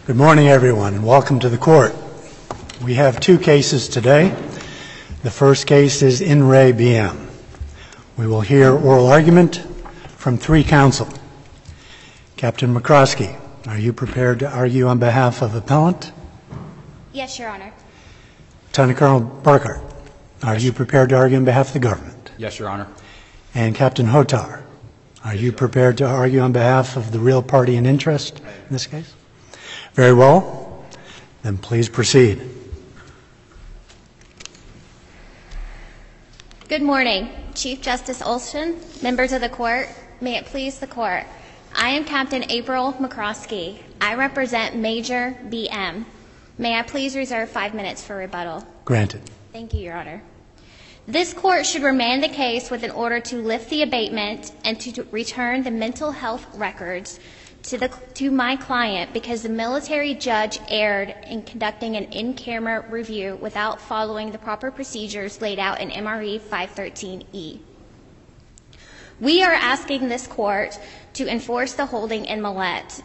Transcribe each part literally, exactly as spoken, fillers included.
Good morning, everyone, and welcome to the court. We have two cases today. The first case is In Re B M. We will hear oral argument from three counsel. Captain McCroskey, are you prepared to argue on behalf of appellant? Yes, Your Honor. Lieutenant Colonel Burkhart, are you prepared to argue on behalf of the government? Yes, Your Honor. And Captain Hotar, are you prepared to argue on behalf of the real party in interest in this case? Very well. Then please proceed. Good morning, Chief Justice Olson, members of the court. May it please the court. I am Captain April McCroskey. I represent Major B M. May I please reserve five minutes for rebuttal? Granted. Thank you, Your Honor. This court should remand the case with an order to lift the abatement and to return the mental health records to, the, to my client because the military judge erred in conducting an in-camera review without following the proper procedures laid out in M R E five thirteen E. We are asking this court to enforce the holding in Millett.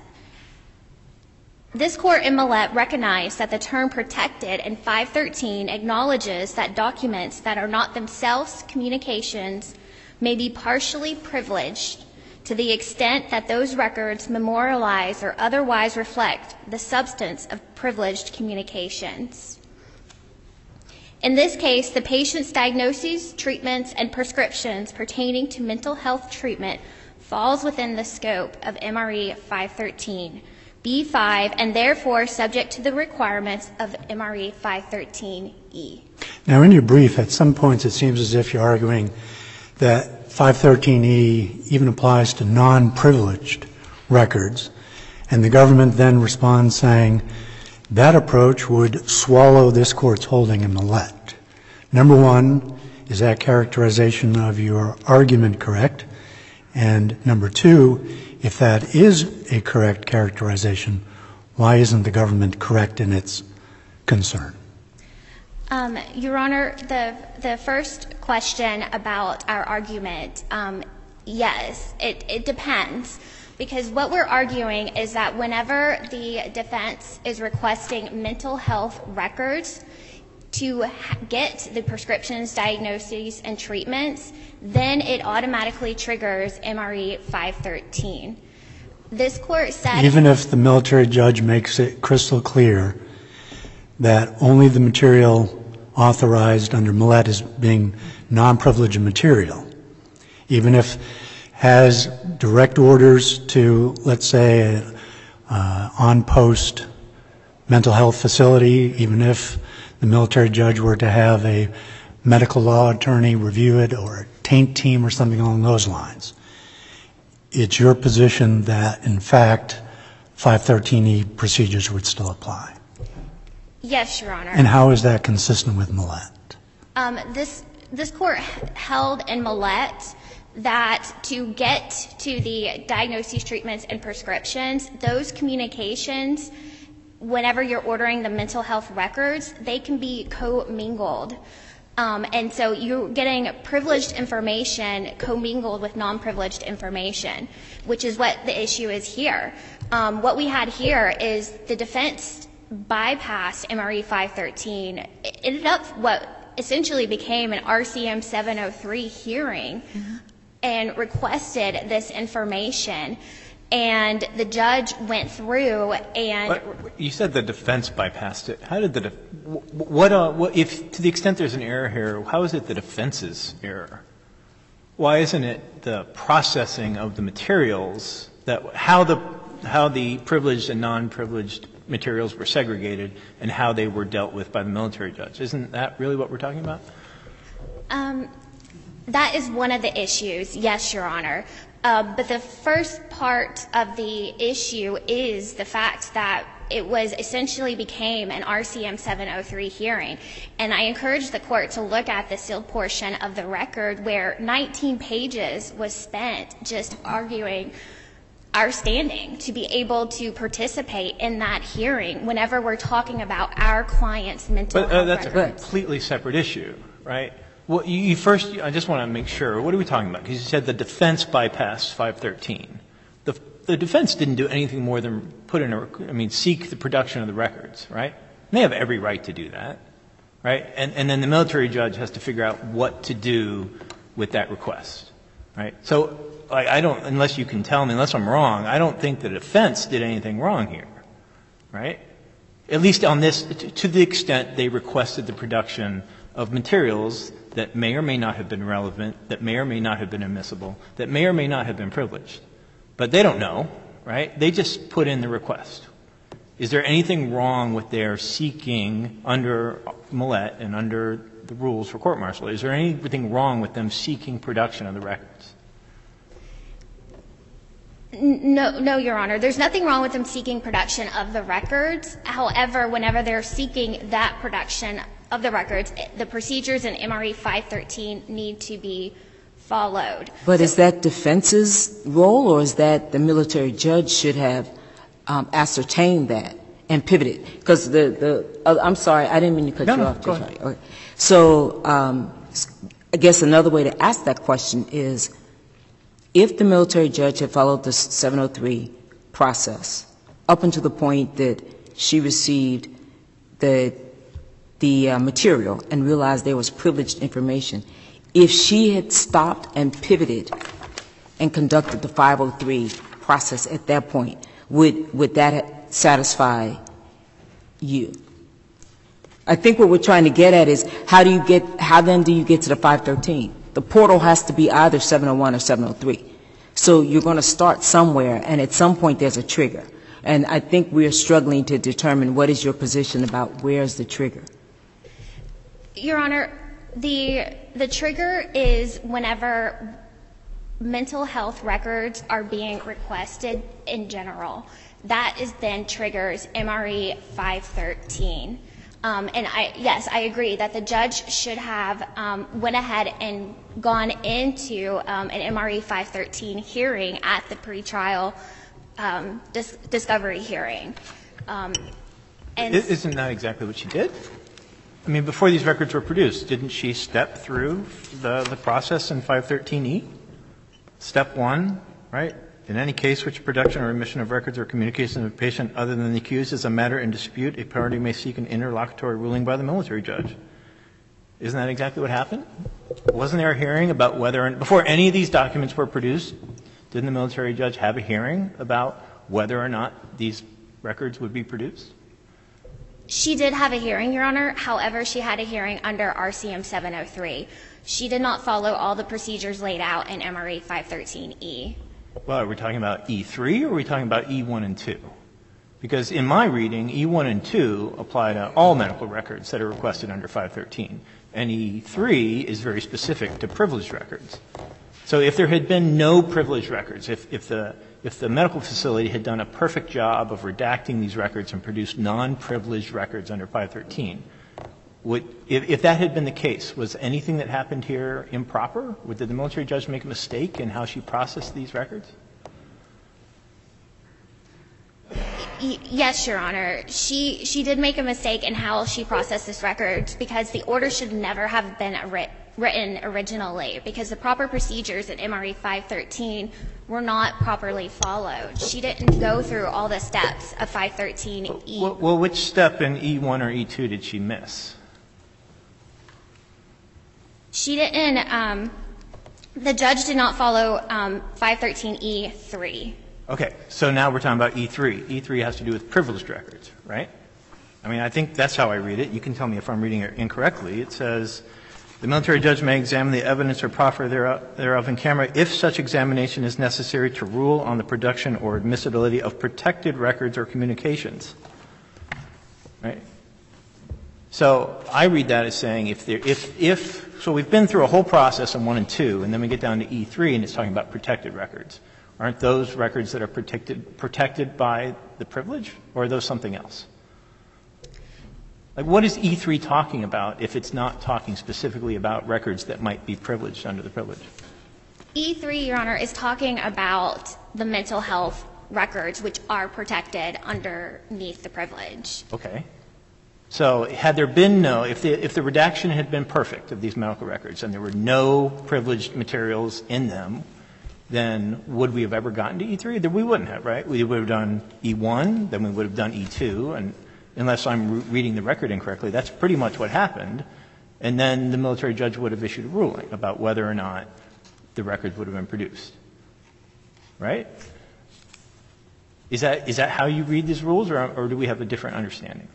This court in Millett recognized that the term protected in five thirteen acknowledges that documents that are not themselves communications may be partially privileged to the extent that those records memorialize or otherwise reflect the substance of privileged communications. In this case, the patient's diagnoses, treatments, and prescriptions pertaining to mental health treatment falls within the scope of M R E five thirteen B five and therefore subject to the requirements of M R E five thirteen E. Now, in your brief, at some points it seems as if you're arguing that five thirteen E even applies to non-privileged records, and the government then responds saying that approach would swallow this court's holding in Millett. Number one, is that characterization of your argument correct? And number two, if that is a correct characterization, why isn't the government correct in its concern? Um, Your Honor, the, the first question about our argument, um, yes, it, it depends. Because what we're arguing is that whenever the defense is requesting mental health records to get the prescriptions, diagnoses, and treatments, then it automatically triggers M R E five thirteen. This court said— Even if the military judge makes it crystal clear that only the material authorized under Millett is being non-privileged material, even if has direct orders to, let's say, an uh, on-post mental health facility, even if the military judge were to have a medical law attorney review it or a taint team or something along those lines, it's your position that, in fact, five thirteen E procedures would still apply? Yes, Your Honor. And how is that consistent with Millett? Um, this, this court held in Millett that to get to the diagnoses, treatments, and prescriptions, those communications, whenever you're ordering the mental health records, they can be co-mingled. Um, and so you're getting privileged information commingled with non-privileged information, which is what the issue is here. Um, what we had here is the defense bypassed M R E five thirteen. It ended up what essentially became an R C M seven oh three hearing, mm-hmm. and requested this information. And the judge went through and— But you said the defense bypassed it. How did the, def- what, uh, what, if, to the extent there's an error here, how is it the defense's error? Why isn't it the processing of the materials, that, how the, how the privileged and non-privileged materials were segregated and how they were dealt with by the military judge? Isn't that really what we're talking about? Um, that is one of the issues, yes, Your Honor. Uh, but the first part of the issue is the fact that it was essentially became an R C M seven oh three hearing. And I encourage the court to look at the sealed portion of the record where nineteen pages was spent just arguing our standing to be able to participate in that hearing whenever we're talking about our client's mental but, health uh, that's records. a completely separate issue, right? Well, you, you first, I just want to make sure, what are we talking about? Because you said the defense bypassed five thirteen. The the defense didn't do anything more than put in a, I mean, seek the production of the records, right? And they have every right to do that, right? And, and then the military judge has to figure out what to do with that request, right? So I, I don't, unless you can tell me, unless I'm wrong, I don't think the defense did anything wrong here, right? At least on this, to, to the extent they requested the production of materials that may or may not have been relevant, that may or may not have been admissible, that may or may not have been privileged. But they don't know, right? They just put in the request. Is there anything wrong with their seeking under Millett and under the rules for court-martial? Is there anything wrong with them seeking production of the records? No, no, Your Honor. There's nothing wrong with them seeking production of the records. However, whenever they're seeking that production of the records, the procedures in M R E five thirteen need to be followed. But is that defense's role, or is that the military judge should have um, ascertained that and pivoted? Because the, the uh, I'm sorry, I didn't mean to cut no, you no, off. Go ahead. Okay. So um, I guess another way to ask that question is, if the military judge had followed the seven oh three process up until the point that she received the, the uh, material and realized there was privileged information, if she had stopped and pivoted and conducted the five oh three process at that point, would, would that satisfy you? I think what we're trying to get at is, how do you get, how then do you get to the five thirteen? The portal has to be either seven oh one or seven oh three. So you're going to start somewhere, and at some point there's a trigger. And I think we're struggling to determine what is your position about where's the trigger. Your Honor, the, the trigger is whenever mental health records are being requested in general. That is then triggers M R E five thirteen. Um, and I, yes, I agree that the judge should have um, went ahead and gone into um, an M R E five thirteen hearing at the pretrial um, dis- discovery hearing. Um, and Isn't that exactly what she did? I mean, before these records were produced, didn't she step through the, the process in five thirteen E? Step one, right? In any case which production or omission of records or communication of a patient other than the accused is a matter in dispute, a party may seek an interlocutory ruling by the military judge. Isn't that exactly what happened? Wasn't there a hearing about whether, before any of these documents were produced, didn't the military judge have a hearing about whether or not these records would be produced? She did have a hearing, Your Honor. However, she had a hearing under R C M seven oh three. She did not follow all the procedures laid out in M R E five thirteen E. Well, are we talking about E three or are we talking about E one and two? Because in my reading, E one and two apply to all medical records that are requested under five thirteen. And E three is very specific to privileged records. So if there had been no privileged records, if, if, the, if the medical facility had done a perfect job of redacting these records and produced non-privileged records under five thirteen, would, if, if that had been the case, was anything that happened here improper? Did the military judge make a mistake in how she processed these records? Y- yes, Your Honor. She, she did make a mistake in how she processed this record because the order should never have been writ- written originally because the proper procedures in M R E five thirteen were not properly followed. She didn't go through all the steps of five thirteen E. Well, well, which step in E one or E two did she miss? She didn't, um, the judge did not follow um, five thirteen E three. Okay, so now we're talking about E three. E three has to do with privileged records, right? I mean, I think that's how I read it. You can tell me if I'm reading it incorrectly. It says, the military judge may examine the evidence or proffer thereof in camera if such examination is necessary to rule on the production or admissibility of protected records or communications. Right? So I read that as saying if there, if, if, so we've been through a whole process in one and two, and then we get down to E three and it's talking about protected records. Aren't those records that are protected, protected by the privilege, or are those something else? Like, what is E three talking about if it's not talking specifically about records that might be privileged under the privilege? E three, Your Honor, is talking about the mental health records which are protected underneath the privilege. Okay. So had there been no, if the, if the redaction had been perfect of these medical records and there were no privileged materials in them, then would we have ever gotten to E three? Then we wouldn't have, right? We would have done E one, then we would have done E two, and unless I'm re- reading the record incorrectly, that's pretty much what happened. And then the military judge would have issued a ruling about whether or not the records would have been produced. Right? Is that, is that how you read these rules, or, or do we have a different understanding?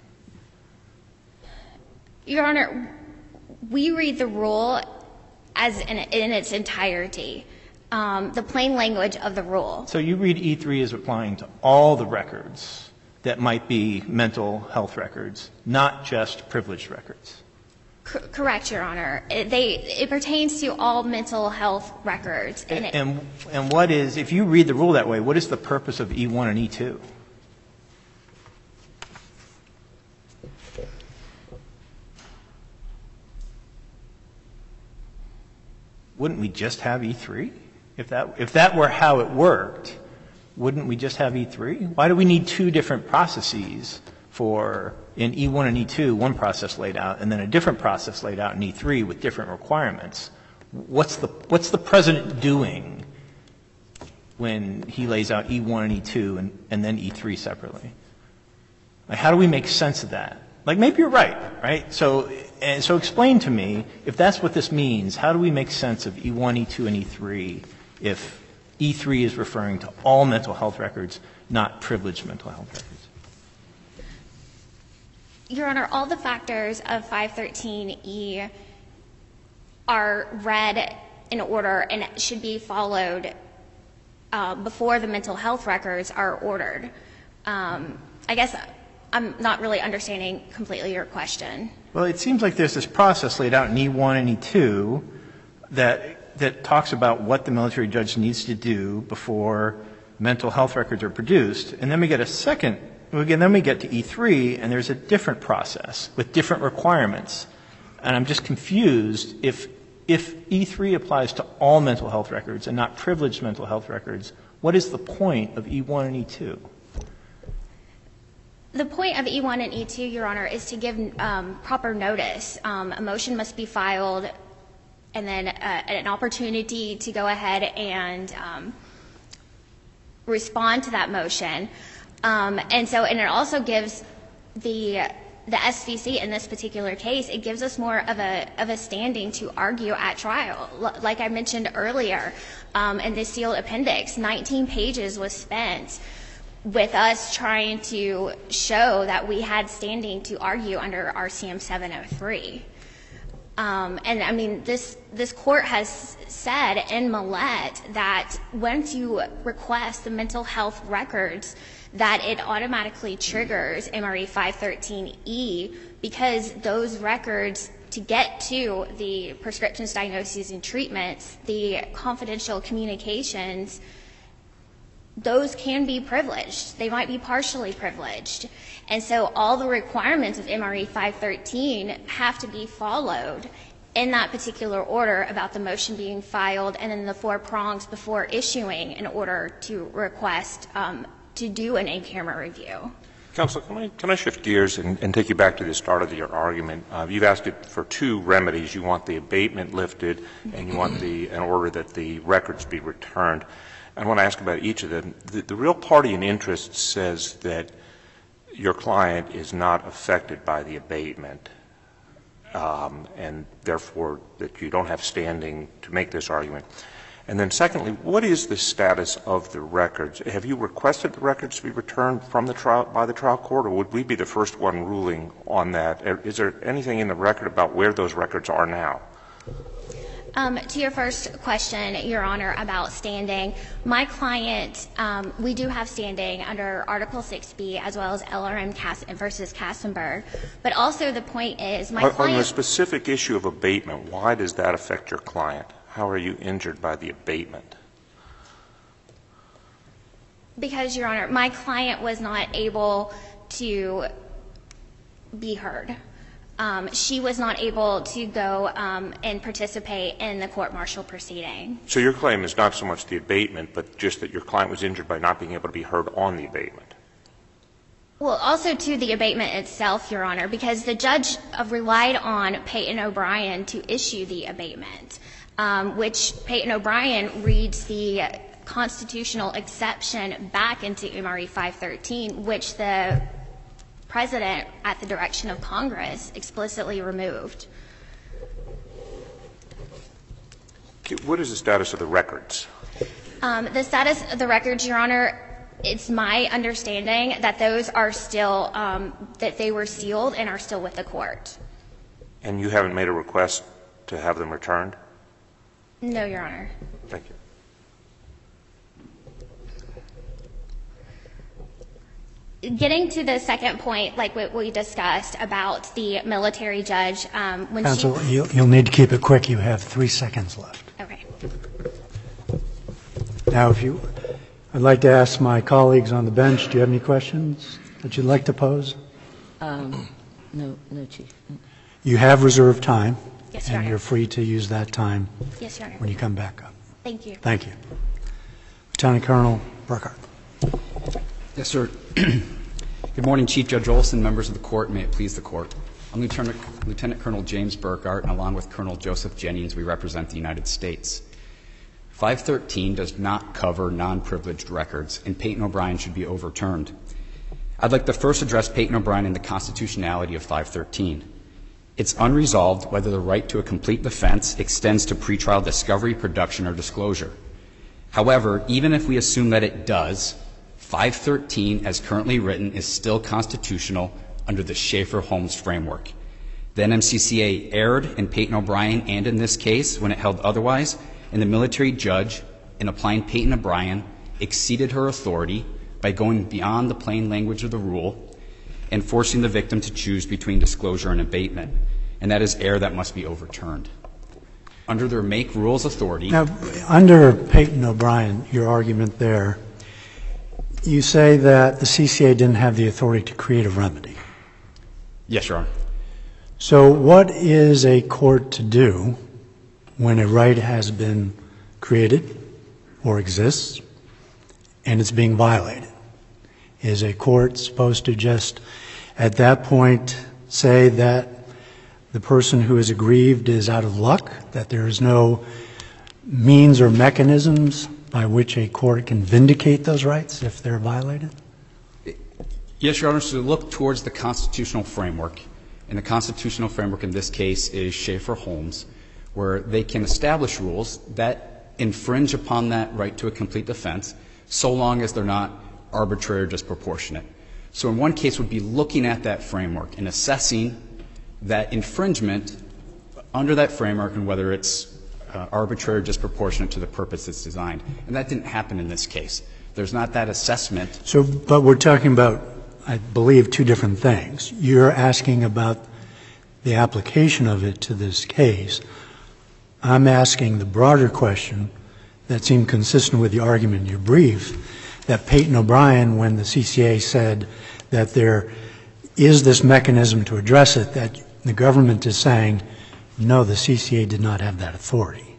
Your Honor, we read the rule as in, in its entirety, um, the plain language of the rule. So you read E three as applying to all the records that might be mental health records, not just privileged records. C- correct, Your Honor. It, they, it pertains to all mental health records. And, it, and, and what is, if you read the rule that way, what is the purpose of E one and E two? Wouldn't we just have E three? If that, if that were how it worked, wouldn't we just have E three? Why do we need two different processes for, in E one and E two, one process laid out, and then a different process laid out in E three with different requirements? What's the, what's the President doing when he lays out E one and E two and, and then E three separately? Like, how do we make sense of that? Like, maybe you're right, right? So, and so explain to me, if that's what this means, how do we make sense of E one, E two, and E three if E three is referring to all mental health records, not privileged mental health records? Your Honor, all the factors of five thirteen E are read in order and should be followed uh, before the mental health records are ordered. Um, I guess I'm not really understanding completely your question. Well, it seems like there's this process laid out in E one and E two that, that talks about what the military judge needs to do before mental health records are produced. And then we get a second, again, then we get to E three, and there's a different process with different requirements. And I'm just confused if, if E three applies to all mental health records and not privileged mental health records, what is the point of E one and E two? The point of E one and E two, Your Honor, is to give um, proper notice. Um, a motion must be filed, and then uh, an opportunity to go ahead and um, respond to that motion. Um, and so, and it also gives the the S V C in this particular case, it gives us more of a of a standing to argue at trial. L- like I mentioned earlier, um, in this sealed appendix, nineteen pages was spent with us trying to show that we had standing to argue under R C M seven oh three. Um, and I mean, this this court has said in Millett that once you request the mental health records, that it automatically triggers M R E five thirteen E because those records, to get to the prescriptions, diagnoses, and treatments, the confidential communications, those can be privileged. They might be partially privileged. And so all the requirements of M R E five thirteen have to be followed in that particular order about the motion being filed and then the four prongs before issuing in order to request um, to do an in-camera review. Counsel, can I, can I shift gears and, and take you back to the start of your argument? Uh, you've asked it for two remedies. You want the abatement lifted and you want the, an order that the records be returned. I want to ask about each of them. The, the real party in interest says that your client is not affected by the abatement, um, and therefore that you don't have standing to make this argument. And then secondly, what is the status of the records? Have you requested the records to be returned from the trial, by the trial court, or would we be the first one ruling on that? Is there anything in the record about where those records are now? Um, to your first question, Your Honor, about standing, my client, um, we do have standing under Article six B as well as L R M Cas- versus Kassenberg. But also the point is, my on, client... On the specific issue of abatement, why does that affect your client? How are you injured by the abatement? Because, Your Honor, my client was not able to be heard. Um, she was not able to go um, and participate in the court-martial proceeding. So your claim is not so much the abatement, but just that your client was injured by not being able to be heard on the abatement. Well, also to the abatement itself, Your Honor, because the judge uh, relied on Peyton O'Brien to issue the abatement. um, which Peyton O'Brien reads the constitutional exception back into M R E five thirteen, which the President, at the direction of Congress, explicitly removed. What is the status of the records? Um, the status of the records, Your Honor, it's my understanding that those are still, um, that they were sealed and are still with the court. And you haven't made a request to have them returned? No, Your Honor. Thank you. Getting to the second point, like what we discussed about the military judge, um, when Counsel, she... you'll, you'll need to keep it quick. You have three seconds left. Okay. Now, if you, I'd like to ask my colleagues on the bench, do you have any questions that you'd like to pose? Um, no, no, Chief. You have reserved time. Yes, Your and Honor. you're free to use that time Yes, Your Honor. when you come back up. Thank you. Thank you. Lieutenant Colonel Burkhart. Yes, sir. Good morning, Chief Judge Olson, members of the court, and may it please the court. I'm Lieutenant, Lieutenant Colonel James Burkhart, and along with Colonel Joseph Jennings, we represent the United States. five thirteen does not cover non-privileged records, and Peyton O'Brien should be overturned. I'd like to first address Peyton O'Brien and the constitutionality of five thirteen. It's unresolved whether the right to a complete defense extends to pretrial discovery, production, or disclosure. However, even if we assume that it does, five thirteen, as currently written, is still constitutional under the Schaefer-Holmes framework. The N M C C A erred in Peyton O'Brien and in this case when it held otherwise, and the military judge, in applying Peyton O'Brien, exceeded her authority by going beyond the plain language of the rule and forcing the victim to choose between disclosure and abatement. And that is error that must be overturned. Under their make rules authority... Now, under Peyton O'Brien, your argument there, you say that the C C A didn't have the authority to create a remedy. Yes, Your Honor. So what is a court to do when a right has been created or exists and it's being violated? Is a court supposed to just at that point say that the person who is aggrieved is out of luck, that there is no means or mechanisms by which a court can vindicate those rights if they're violated? Yes, Your Honor. So look towards the constitutional framework, and the constitutional framework in this case is Schaefer-Holmes, where they can establish rules that infringe upon that right to a complete defense so long as they're not arbitrary or disproportionate. So in one case would be looking at that framework and assessing that infringement under that framework and whether it's uh, arbitrary or disproportionate to the purpose it's designed. And that didn't happen in this case. There's not that assessment. So, but we're talking about, I believe, two different things. You're asking about the application of it to this case. I'm asking the broader question that seemed consistent with the argument in your brief, that Peyton O'Brien, when the C C A said that there is this mechanism to address it, that the government is saying, no, the C C A did not have that authority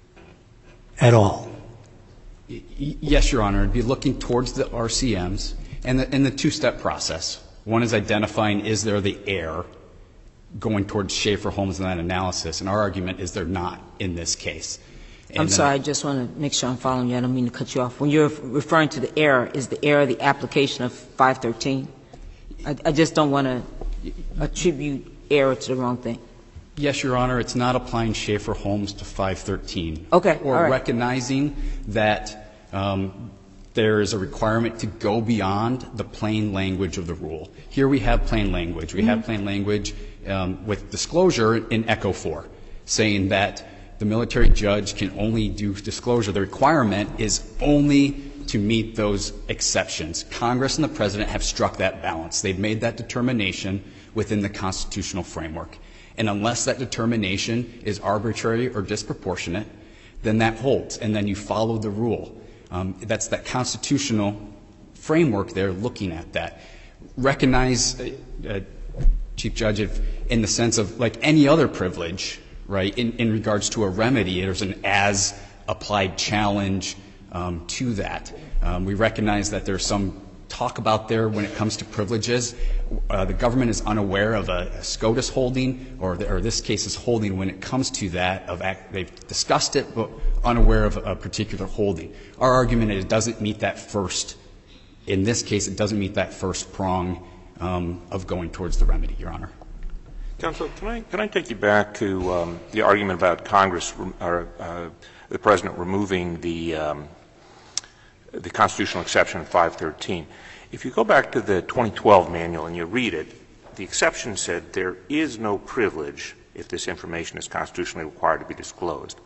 at all. Y- yes, Your Honor. It'd be looking towards the R C Ms and the, and the two-step process. One is identifying, is there the error going towards Schaefer-Holmes in that analysis, and our argument is they're not in this case. And I'm then, sorry, I just want to make sure I'm following you. I don't mean to cut you off. When you're referring to the error, is the error the application of five thirteen? I, I just don't want to attribute error to the wrong thing. Yes, Your Honor, it's not applying Schaefer-Holmes to five thirteen. Okay, Or all right. recognizing that um, there is a requirement to go beyond the plain language of the rule. Here we have plain language. We mm-hmm. have plain language um, with disclosure in Echo four, saying that the military judge can only do disclosure. The requirement is only to meet those exceptions. Congress and the President have struck that balance. They've made that determination within the constitutional framework. And unless that determination is arbitrary or disproportionate, then that holds, and then you follow the rule. Um, that's that constitutional framework there looking at that. Recognize, uh, uh, Chief Judge, if, in the sense of like any other privilege, right, in, in regards to a remedy, there's an as-applied challenge um, to that. Um, we recognize that there's some talk about there when it comes to privileges. Uh, the government is unaware of a, a SCOTUS holding, or, the, or this case is holding when it comes to that. Of act, they've discussed it, but unaware of a particular holding. Our argument is it doesn't meet that first. In this case, it doesn't meet that first prong um, of going towards the remedy, Your Honor. Counsel, can I, can I take you back to um, the argument about Congress or uh, the President removing the, um, the constitutional exception in five thirteen? If you go back to the twenty twelve manual and you read it, the exception said there is no privilege if this information is constitutionally required to be disclosed.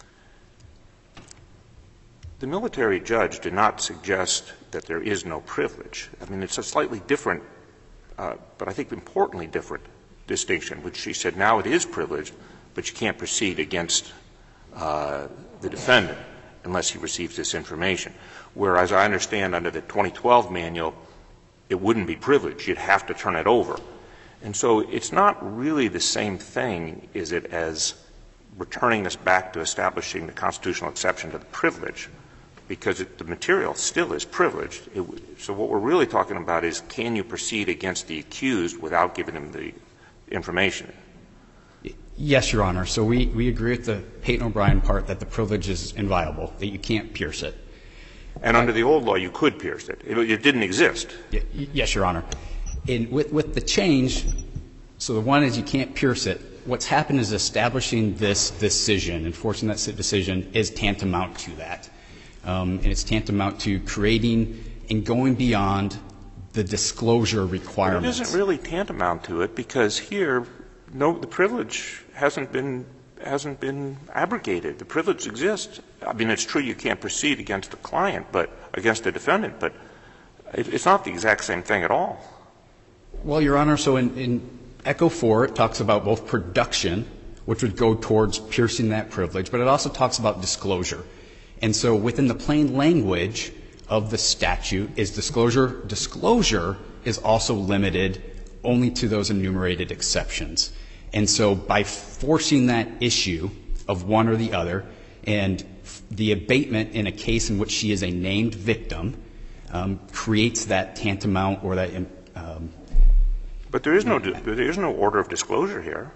The military judge did not suggest that there is no privilege. I mean, it's a slightly different, uh, but I think importantly different distinction, which she said now it is privileged, but you can't proceed against uh, the defendant unless he receives this information. Whereas I understand under the twenty twelve manual, it wouldn't be privileged. You'd have to turn it over. And so it's not really the same thing, is it, as returning us back to establishing the constitutional exception to the privilege, because it, the material still is privileged. It, so what we're really talking about is, can you proceed against the accused without giving him the information? Yes, Your Honor. So we, we agree with the Peyton O'Brien part that the privilege is inviolable, that you can't pierce it. And under the old law, you could pierce it. It, it didn't exist. Y- yes, Your Honor. And with, with the change, so the one is you can't pierce it. What's happened is establishing this decision, enforcing that decision, is tantamount to that. Um, and it's tantamount to creating and going beyond the disclosure requirements. But it isn't really tantamount to it, because here, no, the privilege hasn't been hasn't been abrogated. The privilege exists. I mean, it's true you can't proceed against the client, but against the defendant, but it, it's not the exact same thing at all. Well, Your Honor, so in, in Echo four, it talks about both production, which would go towards piercing that privilege, but it also talks about disclosure. And so within the plain language of the statute is disclosure. Disclosure is also limited only to those enumerated exceptions. And so by forcing that issue of one or the other, and the abatement in a case in which she is a named victim um, creates that tantamount or that um, But there is no there is no order of disclosure here.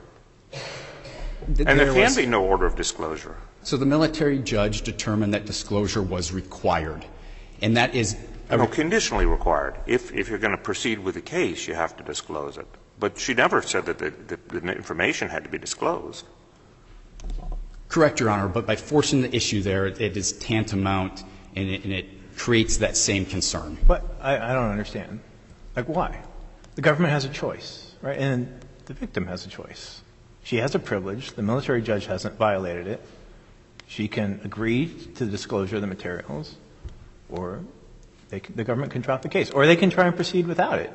th- And there can was- be no order of disclosure. So the military judge determined that disclosure was required. And that is a No, conditionally required. If, if you're going to proceed with the case, you have to disclose it. But she never said that the, the, the information had to be disclosed. correct, Your Honor, but by forcing the issue there, it, it is tantamount and it, and it creates that same concern. But I, I don't understand. Like, why? The government has a choice, right? And the victim has a choice. She has a privilege. The military judge hasn't violated it. She can agree to the disclosure of the materials, or they can, the government can drop the case, or they can try and proceed without it.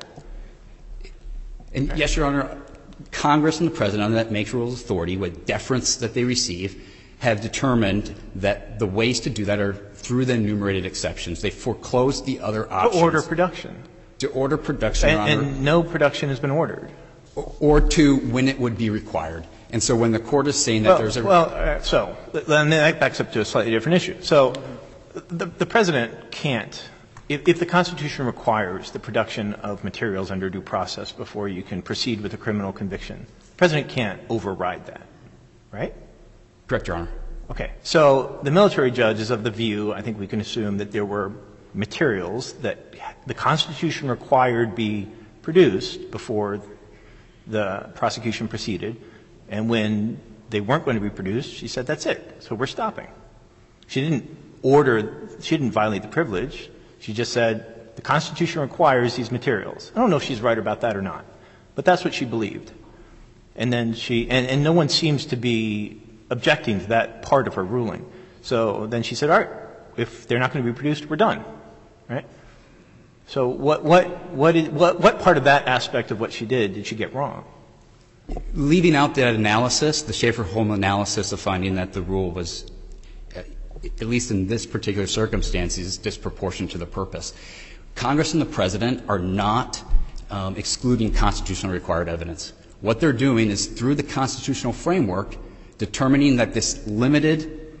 And yes, Your Honor, Congress and the President, under that makes rules authority, with deference that they receive, have determined that the ways to do that are through the enumerated exceptions. They foreclosed the other options. To order production. To order production, Your And, Honor. and no production has been ordered. Or to when it would be required. And so when the court is saying that Well, there's a well uh, so then that backs up to a slightly different issue. So the, the President can't, if, if the Constitution requires the production of materials under due process before you can proceed with a criminal conviction, the President can't override that, right? correct, Your Honor. Okay. So the military judge is of the view, I think we can assume, that there were materials that the Constitution required be produced before the prosecution proceeded, and when they weren't going to be produced, she said, that's it. So we're stopping. She didn't order, she didn't violate the privilege. She just said, the Constitution requires these materials. I don't know if she's right about that or not, but that's what she believed. And then she, and, and no one seems to be objecting to that part of her ruling. So then she said, all right, if they're not going to be produced, we're done, right? So what, what, what, is, what, what part of that aspect of what she did did she get wrong? Leaving out that analysis, the Schaefer-Holm analysis of finding that the rule was, at least in this particular circumstance, is disproportionate to the purpose. Congress and the President are not um, excluding constitutionally required evidence. What they're doing is, through the constitutional framework, determining that this limited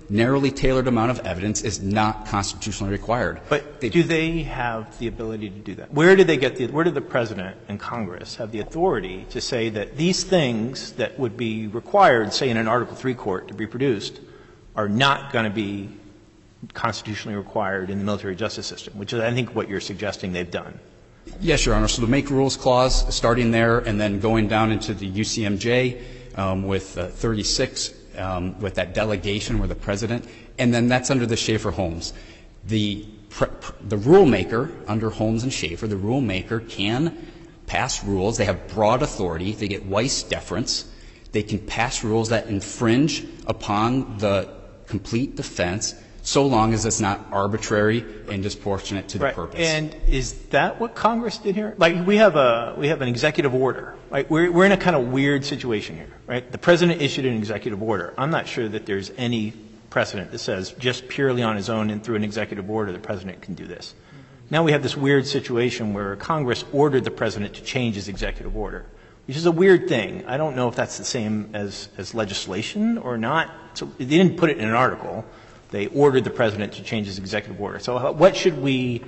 narrowly tailored amount of evidence is not constitutionally required. But they, do they have the ability to do that? Where did they get the, where did the President and Congress have the authority to say that these things that would be required, say in an Article three court to be produced, are not going to be constitutionally required in the military justice system, which is, I think, what you're suggesting they've done? Yes, Your Honor. So the Make Rules Clause, starting there and then going down into the U C M J um, with uh, thirty-six, um, with that delegation where the President, and then that's under the Schaefer-Holmes. The, pre- the rulemaker under Holmes and Schaefer, the rulemaker can pass rules. They have broad authority. They get Weiss deference. They can pass rules that infringe upon the complete defense, so long as it's not arbitrary and disproportionate to the right. purpose. And is that what Congress did here? Like, we have a we have an executive order. Right? We're we're in a kind of weird situation here, right? The President issued an executive order. I'm not sure that there's any precedent that says just purely on his own and through an executive order the President can do this. Now we have this weird situation where Congress ordered the President to change his executive order, which is a weird thing. I don't know if that's the same as as legislation or not. So they didn't put it in an article. They ordered the President to change his executive order. So what should we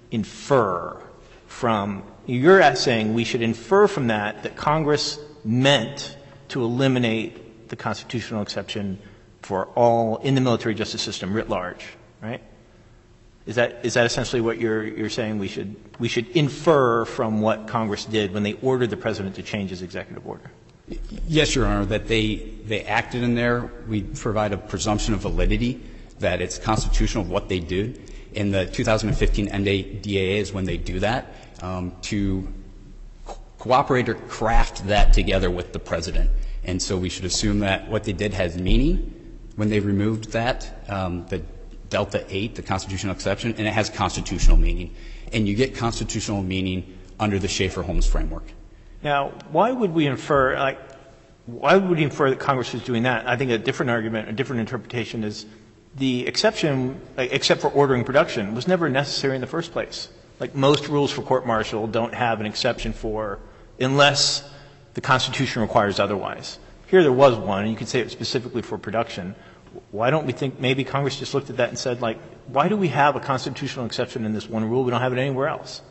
infer from – you're saying we should infer from that that Congress meant to eliminate the constitutional exception for all in the military justice system writ large, right? Is that is that essentially what you're you're saying we should we should infer from what Congress did when they ordered the President to change his executive order? Yes, Your Honor, that they, they acted in there. We provide a presumption of validity that it's constitutional of what they did. In the two thousand fifteen N D A A is when they do that, um, to co- cooperate or craft that together with the President. And so we should assume that what they did has meaning when they removed that, um, the Delta eight, the constitutional exception, and it has constitutional meaning. And you get constitutional meaning under the Schaefer-Holmes framework. Now, why would we infer, like, why would we infer that Congress was doing that? I think a different argument, a different interpretation is the exception, except for ordering production, was never necessary in the first place. Like, most rules for court-martial don't have an exception for unless the Constitution requires otherwise. Here there was one, and you could say it was specifically for production. Why don't we think maybe Congress just looked at that and said, like, why do we have a constitutional exception in this one rule? We don't have it anywhere else.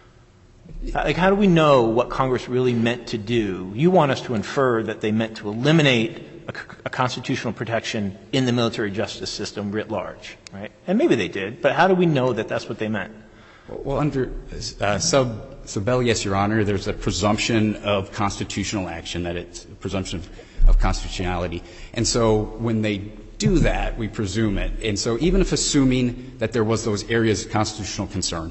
Like, how do we know what Congress really meant to do? You want us to infer that they meant to eliminate a, a constitutional protection in the military justice system writ large, right? And maybe they did, but how do we know that that's what they meant? Well, under uh, sub, sub L, yes, Your Honor, there's a presumption of constitutional action, that it's a presumption of, of constitutionality. And so when they do that, we presume it. And so even if assuming that there was those areas of constitutional concern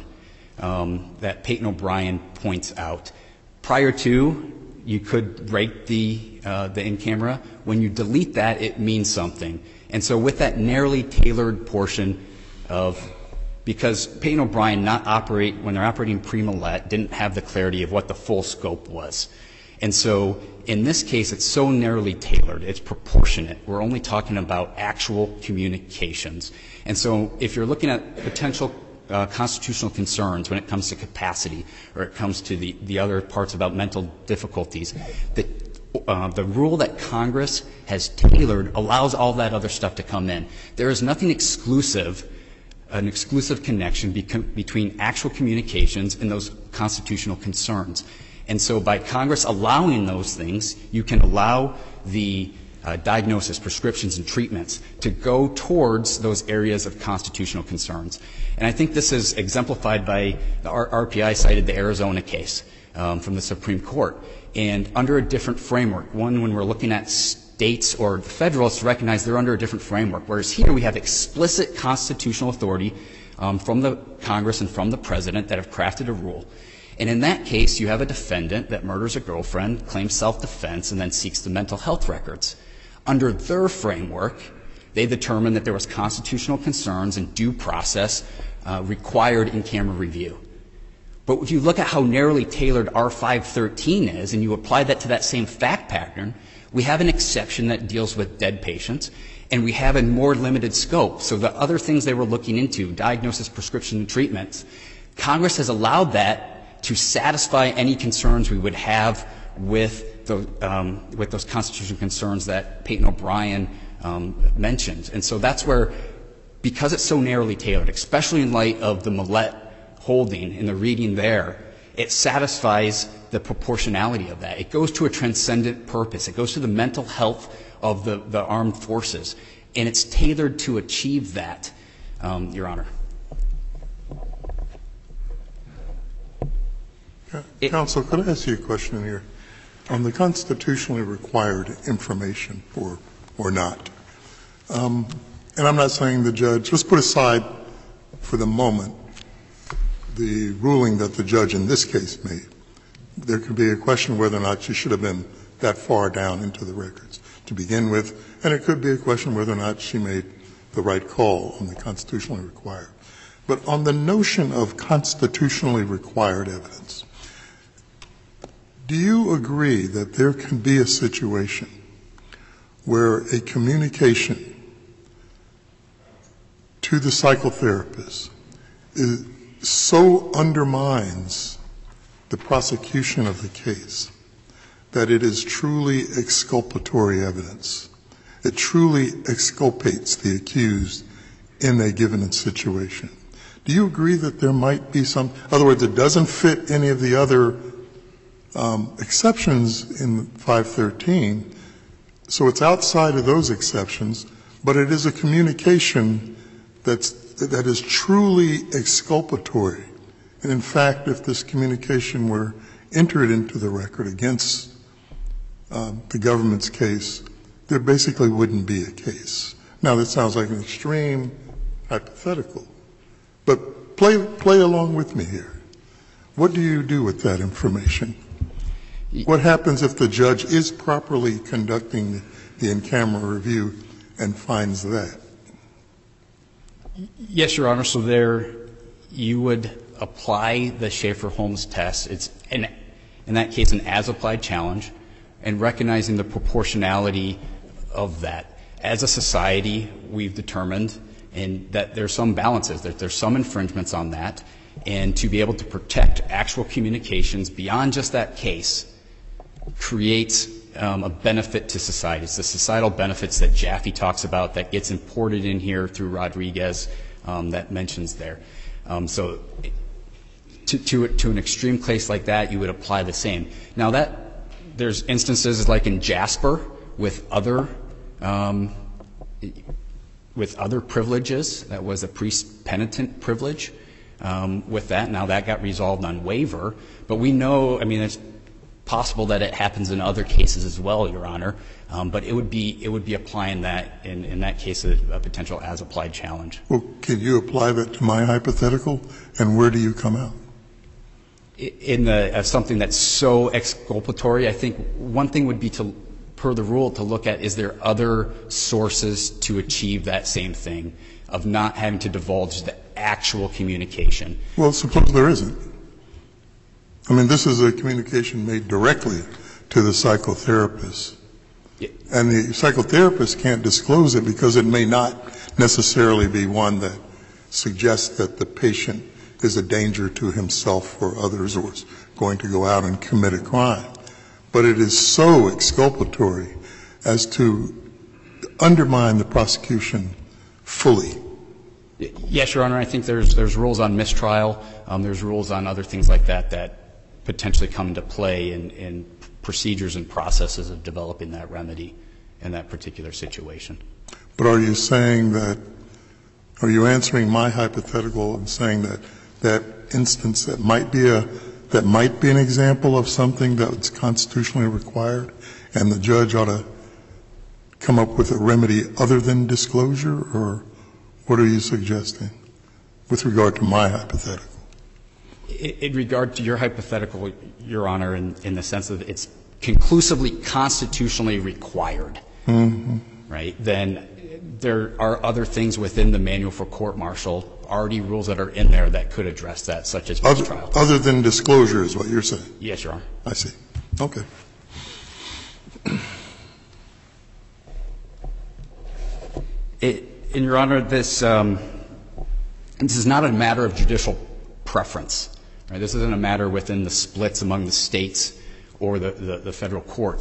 um, that Peyton O'Brien points out, prior to, you could rate the, uh, the in-camera. When you delete that, it means something. And so with that narrowly tailored portion of, because Peyton O'Brien not operate, when they're operating pre-Millett, didn't have the clarity of what the full scope was. And so in this case, it's so narrowly tailored, it's proportionate. We're only talking about actual communications. And so if you're looking at potential uh, constitutional concerns when it comes to capacity or it comes to the, the other parts about mental difficulties, the, uh, the rule that Congress has tailored allows all that other stuff to come in. There is nothing exclusive, an exclusive connection beco- between actual communications and those constitutional concerns. And so by Congress allowing those things, you can allow the uh, diagnosis, prescriptions, and treatments to go towards those areas of constitutional concerns. And I think this is exemplified by the R P I cited the Arizona case um, from the Supreme Court. And under a different framework, one when we're looking at states or federalists recognize they're under a different framework, whereas here we have explicit constitutional authority um, from the Congress and from the President that have crafted a rule. And in that case, you have a defendant that murders a girlfriend, claims self-defense, and then seeks the mental health records. Under their framework, they determined that there was constitutional concerns and due process uh, required in-camera review. But if you look at how narrowly tailored R five thirteen is, and you apply that to that same fact pattern, we have an exception that deals with dead patients, and we have a more limited scope. So the other things they were looking into, diagnosis, prescription, and treatments, Congress has allowed that to satisfy any concerns we would have with the, um, with those constitutional concerns that Peyton O'Brien um, mentioned. And so that's where, because it's so narrowly tailored, especially in light of the Millett holding and the reading there, it satisfies the proportionality of that. It goes to a transcendent purpose. It goes to the mental health of the, the armed forces, and it's tailored to achieve that, um, Your Honor. It, Counsel, could I ask you a question here? On the constitutionally required information, or, or not, um, and I'm not saying the judge, let's put aside for the moment the ruling that the judge in this case made. There could be a question whether or not she should have been that far down into the records to begin with, and it could be a question whether or not she made the right call on the constitutionally required. But on the notion of constitutionally required evidence, do you agree that there can be a situation where a communication to the psychotherapist is, so undermines the prosecution of the case that it is truly exculpatory evidence? It truly exculpates the accused in a given situation. Do you agree that there might be some, in other words, it doesn't fit any of the other um, exceptions in five thirteen, so it's outside of those exceptions, but it is a communication that's, that is truly exculpatory. And in fact, if this communication were entered into the record against um, the government's case, there basically wouldn't be a case. Now, that sounds like an extreme hypothetical, but play, play along with me here. What do you do with that information? What happens if the judge is properly conducting the in-camera review and finds that? Yes, Your Honor. So there, you would apply the Schaefer-Holmes test. It's, an, in that case, an as-applied challenge, and recognizing the proportionality of that. As a society, we've determined and that there's some balances, that there's some infringements on that, and to be able to protect actual communications beyond just that case creates um, a benefit to society. It's the societal benefits that Jaffe talks about that gets imported in here through Rodriguez um, that mentions there. Um, so to, to, to an extreme case like that, you would apply the same. Now that, there's instances like in Jasper with other, um, with other privileges. That was a priest-penitent privilege um, with that. Now that got resolved on waiver. But we know, I mean, it's possible that it happens in other cases as well, Your Honor. Um, but it would be, it would be applying that, in, in that case, a, a potential as-applied challenge. Well, can you apply that to my hypothetical, and where do you come out? In the, uh, something that's so exculpatory, I think one thing would be to, per the rule, to look at is there other sources to achieve that same thing of not having to divulge the actual communication. Well, suppose there isn't. I mean, this is a communication made directly to the psychotherapist. Yeah. And the psychotherapist can't disclose it because it may not necessarily be one that suggests that the patient is a danger to himself or others or is going to go out and commit a crime. But it is so exculpatory as to undermine the prosecution fully. Yes, Your Honor. I think there's, there's rules on mistrial. Um, there's rules on other things like that that potentially come into play in, in procedures and processes of developing that remedy in that particular situation. But are you saying that, are you answering my hypothetical and saying that that instance that might be a, that might be an example of something that's constitutionally required and the judge ought to come up with a remedy other than disclosure, or what are you suggesting with regard to my hypothetical? In regard to your hypothetical, Your Honor, in, in the sense of it's conclusively constitutionally required, mm-hmm. right, then there are other things within the manual for court-martial, already rules that are in there that could address that, such as mistrial. Other, other than disclosure is what you're saying? Yes, Your Honor. I see. Okay. It, and, Your Honor, this, um, this is not a matter of judicial preference. Right? This isn't a matter within the splits among the states or the, the, the federal courts.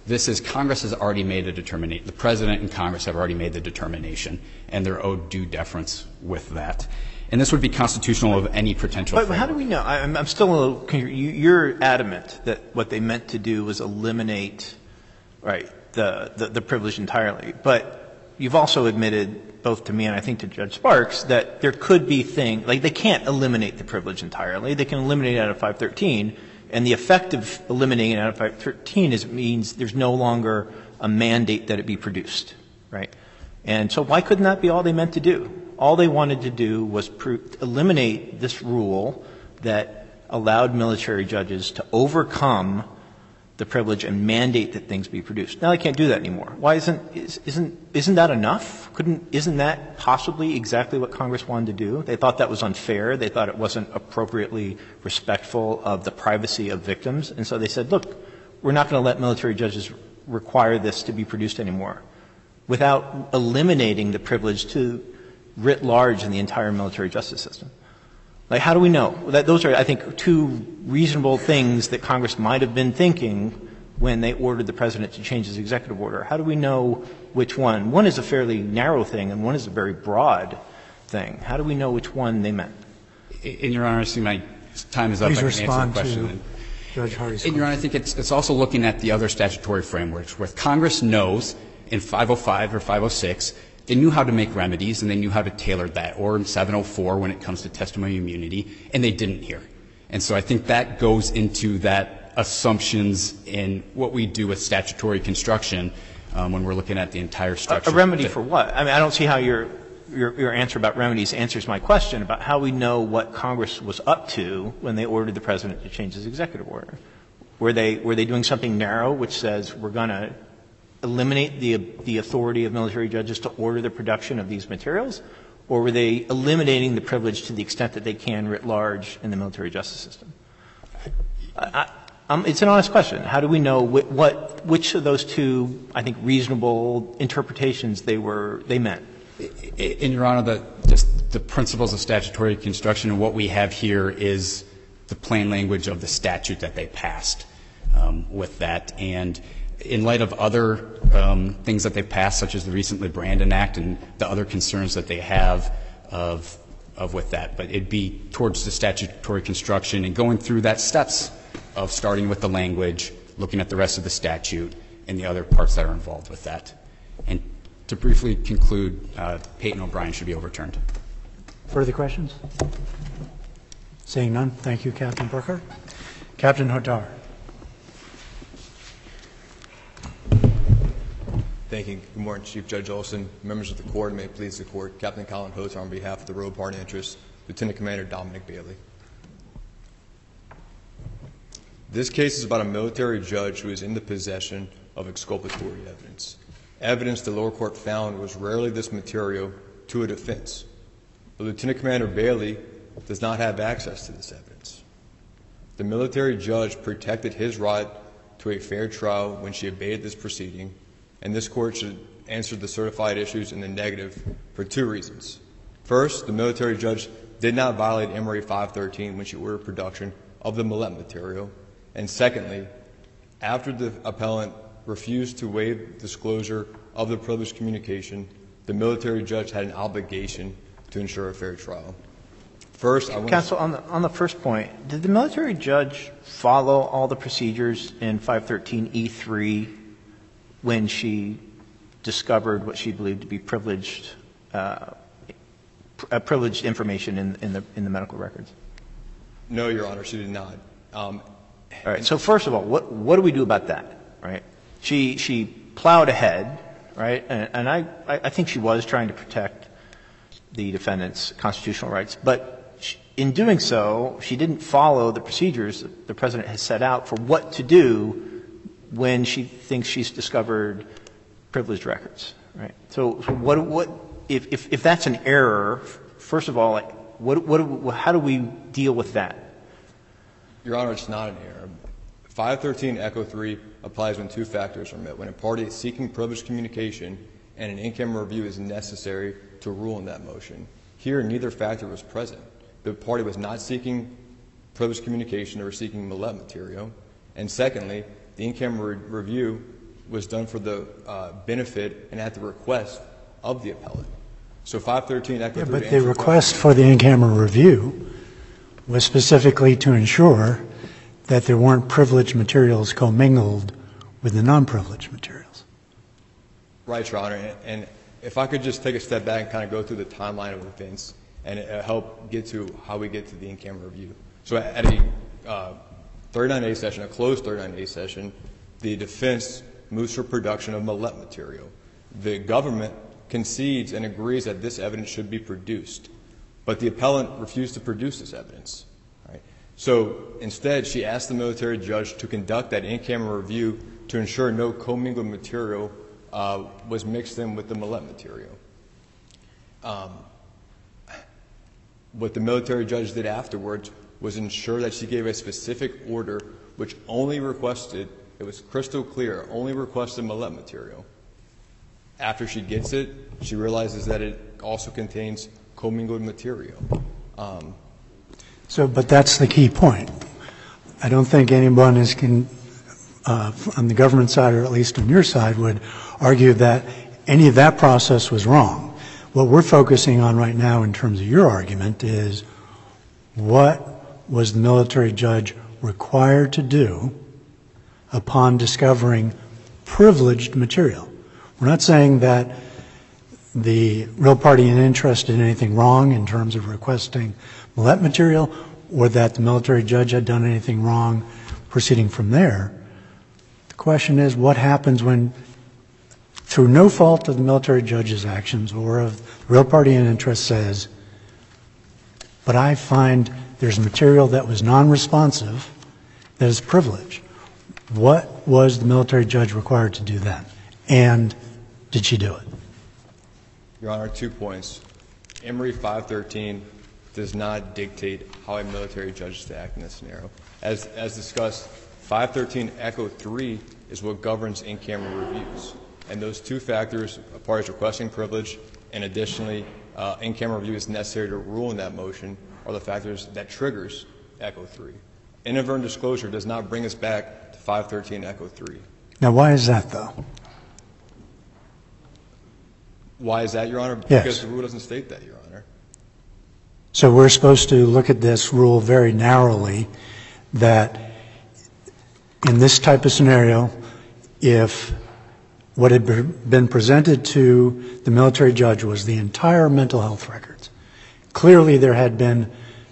This is Congress has already made a determination. The President and Congress have already made the determination, and they're owed due deference with that. And this would be constitutional of any potential. But how do we know? I'm, I'm still a little. You're adamant that what they meant to do was eliminate, right, the, the, the privilege entirely. But you've also admitted, both to me and I think to Judge Sparks, that there could be things like they can't eliminate the privilege entirely. They can eliminate it out of five thirteen. And the effect of eliminating it out of five thirteen is it means there's no longer a mandate that it be produced, right? And so why couldn't that be all they meant to do? All they wanted to do was pro- eliminate this rule that allowed military judges to overcome the privilege and mandate that things be produced. Now they can't do that anymore. Why isn't is, isn't isn't that enough? Couldn't isn't that possibly exactly what Congress wanted to do? They thought that was unfair. They thought it wasn't appropriately respectful of the privacy of victims, and so they said, "Look, we're not going to let military judges require this to be produced anymore," without eliminating the privilege to writ large in the entire military justice system. Like, how do we know? That those are, I think, two reasonable things that Congress might have been thinking when they ordered the President to change his executive order. How do we know which one? One is a fairly narrow thing, and one is a very broad thing. How do we know which one they meant? In Your Honor, I see my time is up. Please I can respond answer the to question. Judge Hardy's In Your Honor, I think it's, it's also looking at the other statutory frameworks where Congress knows in five oh five or five oh six they knew how to make remedies and they knew how to tailor that, or in seven oh four when it comes to testimony immunity, and they didn't here. And so I think that goes into that assumptions in what we do with statutory construction um, when we're looking at the entire structure. A, a remedy for what? I mean, I don't see how your, your, your answer about remedies answers my question about how we know what Congress was up to when they ordered the President to change his executive order. Were they, were they doing something narrow which says we're going to eliminate the, the authority of military judges to order the production of these materials, or were they eliminating the privilege to the extent that they can writ large in the military justice system? I, I, it's an honest question. How do we know what, what, which of those two, I think, reasonable interpretations they were, they meant? In Your Honor, the, just the principles of statutory construction and what we have here is the plain language of the statute that they passed um, with that. And in light of other um, things that they passed, such as the recently Brandon Act and the other concerns that they have of, of with that. But it'd be towards the statutory construction and going through that steps of starting with the language, looking at the rest of the statute, and the other parts that are involved with that. And to briefly conclude, uh, Peyton O'Brien should be overturned. Further questions? Seeing none, thank you, Captain Burkhart. Captain Hodar. Thank you. Good morning, Chief Judge Olson, members of the Court, may it please the Court. Captain Colin Hoth on behalf of the Royal Party Interest, Lieutenant Commander Dominic Bailey. This case is about a military judge who is in the possession of exculpatory evidence. Evidence the lower court found was rarely this material to a defense. But Lieutenant Commander Bailey does not have access to this evidence. The military judge protected his right to a fair trial when she abated this proceeding, and this Court should answer the certified issues in the negative for two reasons. First, the military judge did not violate Emory five thirteen when she ordered production of the Millett material. And secondly, after the appellant refused to waive disclosure of the privileged communication, the military judge had an obligation to ensure a fair trial. First, I want Counsel, on the, on the first point, did the military judge follow all the procedures in five thirteen E three when she discovered what she believed to be privileged, uh, uh, privileged information in, in, the, in the medical records? No, Your Honor, she did not. Um, all right. So first of all, what, what do we do about that, right? She, she plowed ahead, right? And, and I, I think she was trying to protect the defendant's constitutional rights. But she, in doing so, she didn't follow the procedures that the President has set out for what to do when she thinks she's discovered privileged records, right? So, so what, what, if, if, if that's an error, first of all, like, what, what, how do we deal with that? Your Honor, it's not an error. five thirteen Echo three applies when two factors are met. When a party is seeking privileged communication and an in-camera review is necessary to rule in that motion. Here, neither factor was present. The party was not seeking privileged communication or seeking Millett material. And secondly, the in-camera re- review was done for the uh, benefit and at the request of the appellant. So five thirteen Echo Yeah, three. but the request for the in-camera review was specifically to ensure that there weren't privileged materials commingled with the non-privileged materials. Right, Your Honor. And, and if I could just take a step back and kind of go through the timeline of events and uh, help get to how we get to the in-camera review. So at a uh, thirty-nine A session, a closed thirty-nine A session, the defense moves for production of Millett material. The government concedes and agrees that this evidence should be produced, but the appellant refused to produce this evidence. Right? So instead, she asked the military judge to conduct that in-camera review to ensure no commingled material uh, was mixed in with the Millett material. Um, what the military judge did afterwards was ensure that she gave a specific order which only requested, it was crystal clear, only requested Millett material. After she gets it, she realizes that it also contains commingled material. Um, so, but that's the key point. I don't think anyone is can, uh, on the government side, or at least on your side, would argue that any of that process was wrong. What we're focusing on right now in terms of your argument is what was the military judge required to do upon discovering privileged material. We're not saying that the real party in interest did anything wrong in terms of requesting Millett material or that the military judge had done anything wrong proceeding from there. The question is what happens when, through no fault of the military judge's actions or of the real party in interest, says, but I find there's material that was non-responsive that is privileged. What was the military judge required to do then? And did she do it? Your Honor, two points. Emory five thirteen does not dictate how a military judge is to act in this scenario. As, as discussed, five thirteen Echo three is what governs in-camera reviews. And those two factors, a party's requesting privilege and additionally uh, in-camera review is necessary to rule in that motion, are the factors that triggers Echo three. Inadvertent disclosure does not bring us back to five thirteen Echo three. Now, why is that, though? Why is that, Your Honor? Yes. Because the rule doesn't state that, Your Honor. So we're supposed to look at this rule very narrowly, that in this type of scenario, if what had been presented to the military judge was the entire mental health records, clearly there had been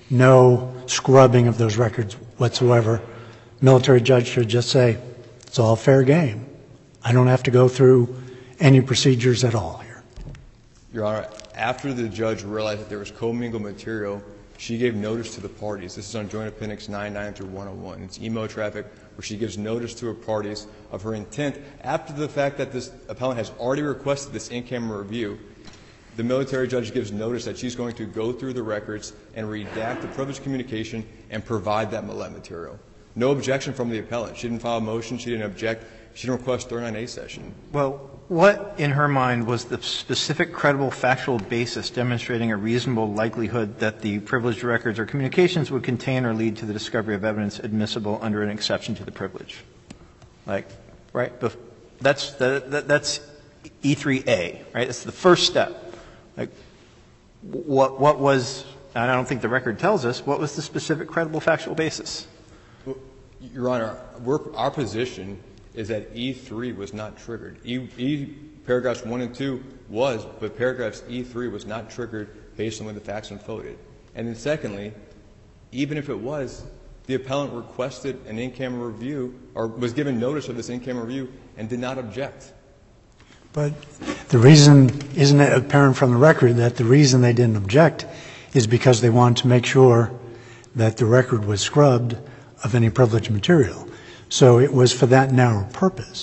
no scrubbing of those records whatsoever, military judge should just say, it's all fair game. I don't have to go through any procedures at all here. Your Honor, after the judge realized that there was commingled material, she gave notice to the parties. This is on Joint Appendix ninety-nine through one oh one. It's email traffic where she gives notice to her parties of her intent after the fact that this appellant has already requested this in-camera review. The military judge gives notice that she's going to go through the records and redact the privileged communication and provide that Millett material. No objection from the appellant. She didn't file a motion. She didn't object. She didn't request thirty-nine A session. Well, what in her mind was the specific credible factual basis demonstrating a reasonable likelihood that the privileged records or communications would contain or lead to the discovery of evidence admissible under an exception to the privilege? Like, right? That's, that, that's E three A, right? That's the first step. Like, what, what was, and I don't think the record tells us, what was the specific credible factual basis? Well, Your Honor, we're, our position is that E three was not triggered. E, e paragraphs one and two was, but paragraphs E three was not triggered based on when the facts unfolded. And then secondly, even if it was, the appellant requested an in-camera review or was given notice of this in-camera review and did not object. But the reason, isn't it apparent from the record that the reason they didn't object is because they wanted to make sure that the record was scrubbed of any privileged material. So it was for that narrow purpose.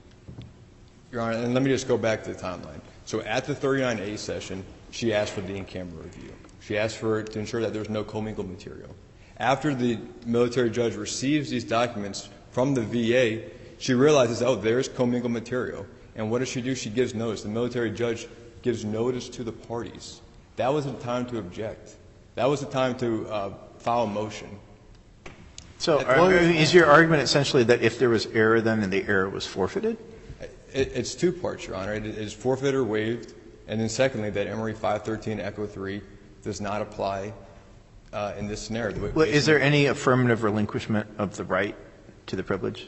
Your Honor, and let me just go back to the timeline. So at the thirty-nine A session, she asked for the in-camera review. She asked for it to ensure that there was no commingled material. After the military judge receives these documents from the V A, she realizes, oh, there's commingled material. And what does she do? She gives notice. The military judge gives notice to the parties. That was the time to object. That was the time to uh, file a motion. So are, is your argument essentially that if there was error, then the error was forfeited? It, it's two parts, Your Honor. It is forfeited or waived, and then secondly, that Emory five thirteen Echo three does not apply uh, in this scenario. Well, is there any affirmative relinquishment of the right to the privilege?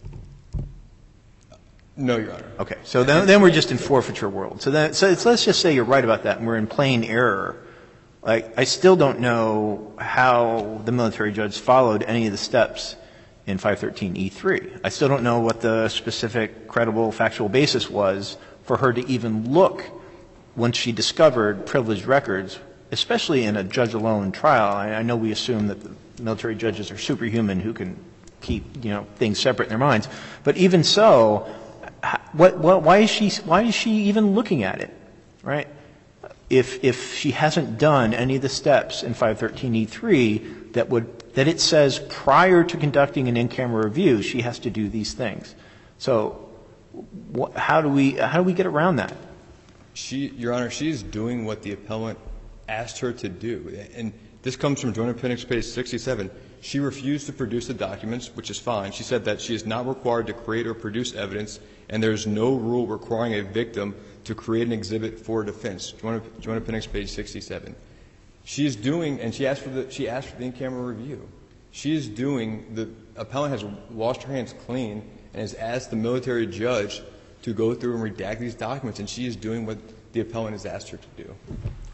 No, Your Honor. Okay. So then, then we're just in forfeiture world. So, then, so it's, let's just say you're right about that, and we're in plain error. Like, I still don't know how the military judge followed any of the steps in five thirteen E three. I still don't know what the specific credible factual basis was for her to even look once she discovered privileged records, especially in a judge-alone trial. I, I know we assume that the military judges are superhuman who can keep, you know, things separate in their minds. But even so, what, what, why is she, why is she even looking at it, right? If, if she hasn't done any of the steps in five thirteen E three that would, that it says prior to conducting an in-camera review, she has to do these things. So wh- how do we, how do we get around that? She, Your Honor, she is doing what the appellant asked her to do. And this comes from Joint Appendix page sixty-seven. She refused to produce the documents, which is fine. She said that she is not required to create or produce evidence, and there is no rule requiring a victim to create an exhibit for defense. Joint, Joint Appendix page sixty-seven. She is doing, and she asked for the, she asked for the in-camera review. She is doing, the appellant has washed her hands clean and has asked the military judge to go through and redact these documents, and she is doing what the appellant has asked her to do.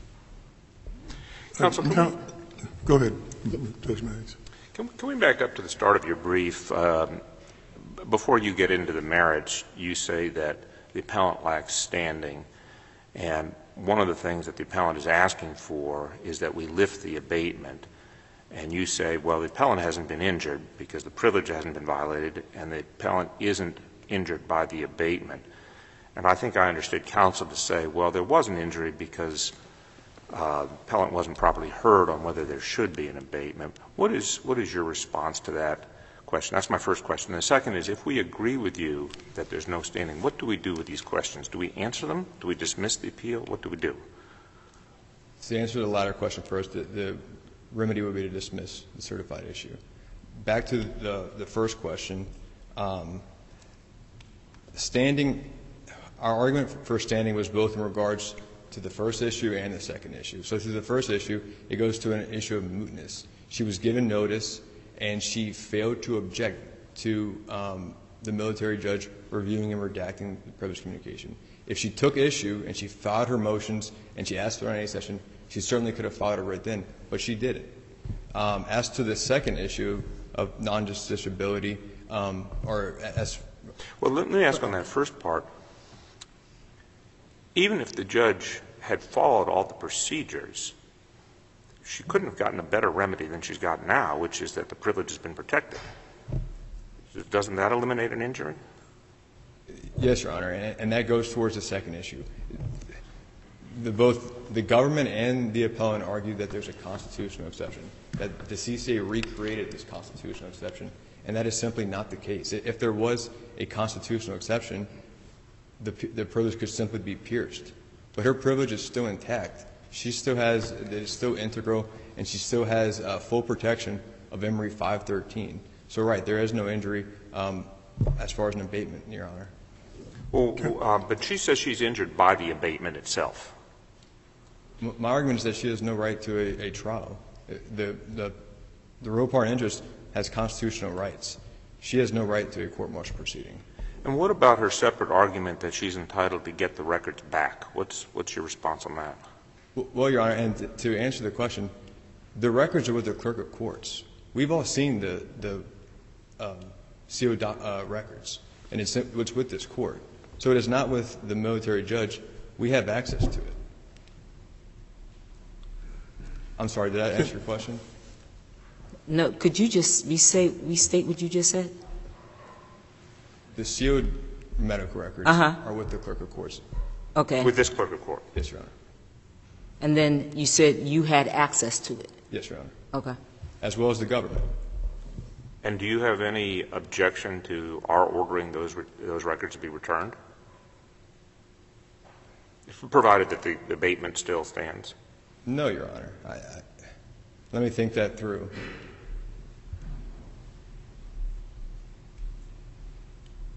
Counsel, can we, go ahead, Judge Maggs. Can, can we back up to the start of your brief? Um, before you get into the merits, you say that the appellant lacks standing, and one of the things that the appellant is asking for is that we lift the abatement. And you say, well, the appellant hasn't been injured because the privilege hasn't been violated, and the appellant isn't injured by the abatement. And I think I understood counsel to say, well, there was an injury because uh, the appellant wasn't properly heard on whether there should be an abatement. What is, what is your response to that question? That's my first question. And the second is, if we agree with you that there's no standing, what do we do with these questions? Do we answer them? Do we dismiss the appeal? What do we do? To answer the latter question first, the, the remedy would be to dismiss the certified issue. Back to the, the first question, um, standing, our argument for standing was both in regards to the first issue and the second issue. So to the first issue, it goes to an issue of mootness. She was given notice, and she failed to object to um, the military judge reviewing and redacting the privileged communication. If she took issue and she filed her motions and she asked for an A session, she certainly could have filed it right then, but she didn't. Um, as to the second issue of non-justiciability, um, or as well, let me ask on that first part. Even if the judge had followed all the procedures, she couldn't have gotten a better remedy than she's got now, which is that the privilege has been protected. Doesn't that eliminate an injury? Yes, Your Honor, and, and that goes towards the second issue. The, both the government and the appellant argue that there's a constitutional exception, that the C C A recreated this constitutional exception, and that is simply not the case. If there was a constitutional exception, the, the privilege could simply be pierced. But her privilege is still intact. She still has, it is still integral, and she still has uh, full protection of Emory five thirteen. So, right, there is no injury um, as far as an abatement, Your Honor. Well, uh, but she says she's injured by the abatement itself. M- my argument is that she has no right to a, a trial. The, the, the real party interest has constitutional rights. She has no right to a court-martial proceeding. And what about her separate argument that she's entitled to get the records back? What's, what's your response on that? Well, Your Honor, and to answer the question, the records are with the clerk of courts. We've all seen the, the um, C O doc, uh, records, and it's, it's with this court. So it is not with the military judge. We have access to it. I'm sorry, did I answer your question? No, could you just restate, restate what you just said? The sealed medical records uh-huh. are with the clerk of courts. Okay. With this clerk of court? Yes, Your Honor. And then you said you had access to it? Yes, Your Honor. Okay. As well as the government. And do you have any objection to our ordering those, re- those records to be returned? If provided that the abatement still stands? No, Your Honor. I, I, let me think that through.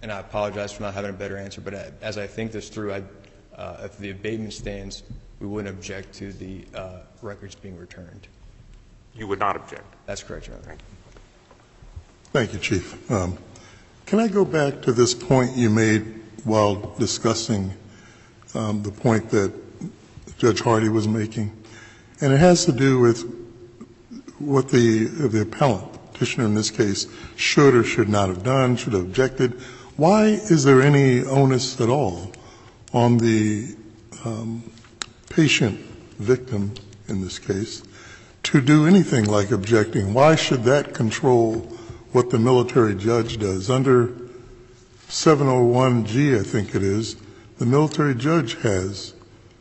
and I apologize for not having a better answer, but as I think this through, I, uh, if the abatement stands, we wouldn't object to the uh, records being returned. You would not object? That's correct, Your Honor. Thank you. Thank you, Chief. Um, can I go back to this point you made while discussing um, the point that Judge Hardy was making? And it has to do with what the, the appellant, petitioner in this case, should or should not have done, should have objected. Why is there any onus at all on the um, patient victim in this case to do anything like objecting? Why should that control what the military judge does? Under seven oh one G, I think it is, the military judge has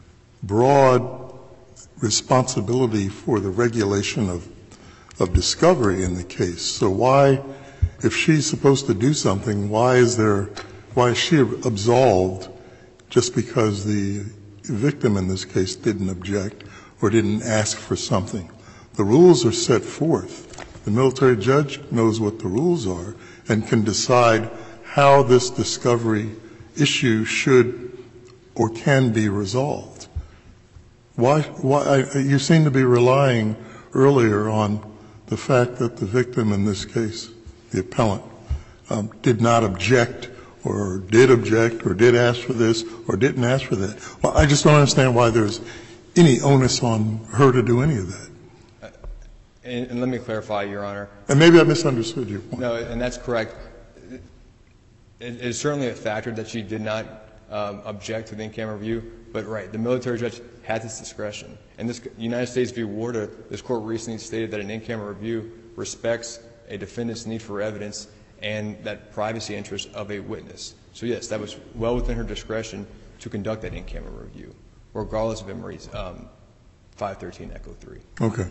broad responsibility for the regulation of, of discovery in the case. So why, if she's supposed to do something, why is there, why is she absolved just because the victim in this case didn't object or didn't ask for something? The rules are set forth. The military judge knows what the rules are and can decide how this discovery issue should or can be resolved. Why, why, I, you seem to be relying earlier on the fact that the victim in this case, the appellant, um, did not object or did object or did ask for this or didn't ask for that. Well, I just don't understand why there's any onus on her to do any of that. And, and let me clarify, Your Honor. And maybe I misunderstood your point. No, and that's correct. It, it is certainly a factor that she did not um, object to the in-camera review, but right, the military judge had this discretion. And this United States v. Warda, this court recently stated that an in-camera review respects a defendant's need for evidence and that privacy interest of a witness. So yes, that was well within her discretion to conduct that in-camera review, regardless of Emory's um, five thirteen Echo three. Okay.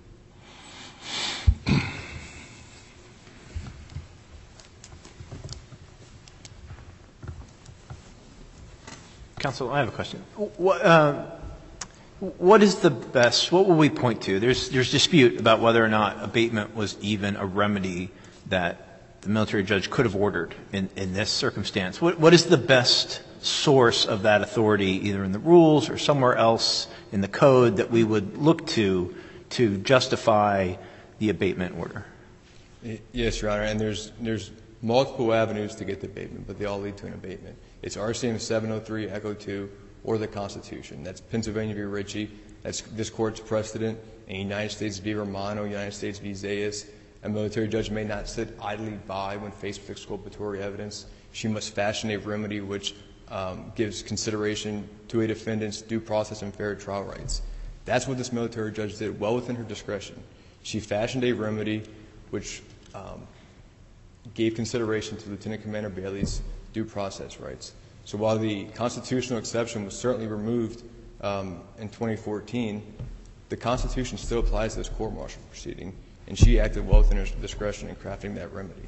Counsel, I have a question. What, uh, what is the best, what will we point to? There's, there's dispute about whether or not abatement was even a remedy that the military judge could have ordered in, in this circumstance. What, what is the best source of that authority, either in the rules or somewhere else in the code, that we would look to to justify the abatement order? Yes, Your Honor, and there's, there's multiple avenues to get the abatement, but they all lead to an abatement. It's R C M seven oh three Echo two or the Constitution. That's Pennsylvania v. Ritchie. That's this court's precedent. In United States v. Romano, United States v. Zayas, a military judge may not sit idly by when faced with exculpatory evidence. She must fashion a remedy which um, gives consideration to a defendant's due process and fair trial rights. That's what this military judge did, well within her discretion. She fashioned a remedy which um, gave consideration to Lieutenant Commander Bailey's due process rights. So while the constitutional exception was certainly removed um, in twenty fourteen, the Constitution still applies to this court-martial proceeding, and she acted well within her discretion in crafting that remedy.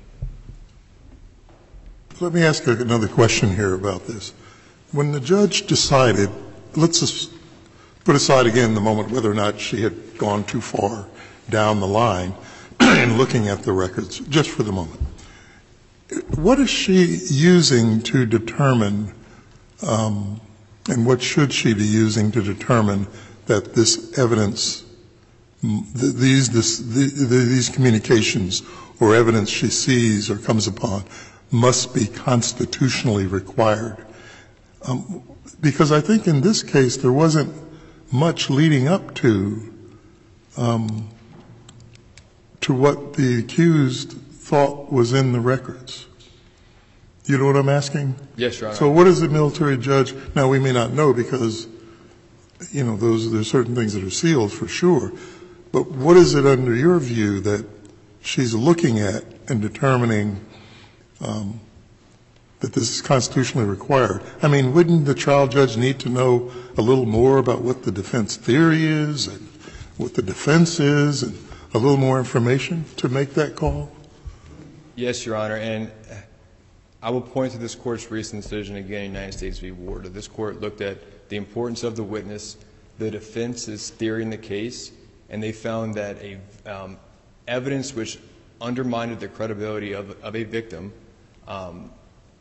Let me ask another question here about this. When the judge decided, let's just put aside again the moment whether or not she had gone too far down the line in looking at the records, just for the moment. What is she using to determine, um, and what should she be using to determine that this evidence, th- these, this, th- these communications or evidence she sees or comes upon must be constitutionally required? Um, because I think in this case there wasn't much leading up to um, to what the accused thought was in the records. You know what I'm asking? Yes, Your Honor. So what is the military judge? Now, we may not know because, you know, those, there's certain things that are sealed for sure. But what is it under your view that she's looking at and determining um, that this is constitutionally required? I mean, wouldn't the trial judge need to know a little more about what the defense theory is and what the defense is and a little more information to make that call? Yes, Your Honor, and I will point to this Court's recent decision again in United States v. Warda. This Court looked at the importance of the witness, the defense's theory in the case, and they found that a um, evidence which undermined the credibility of, of a victim um,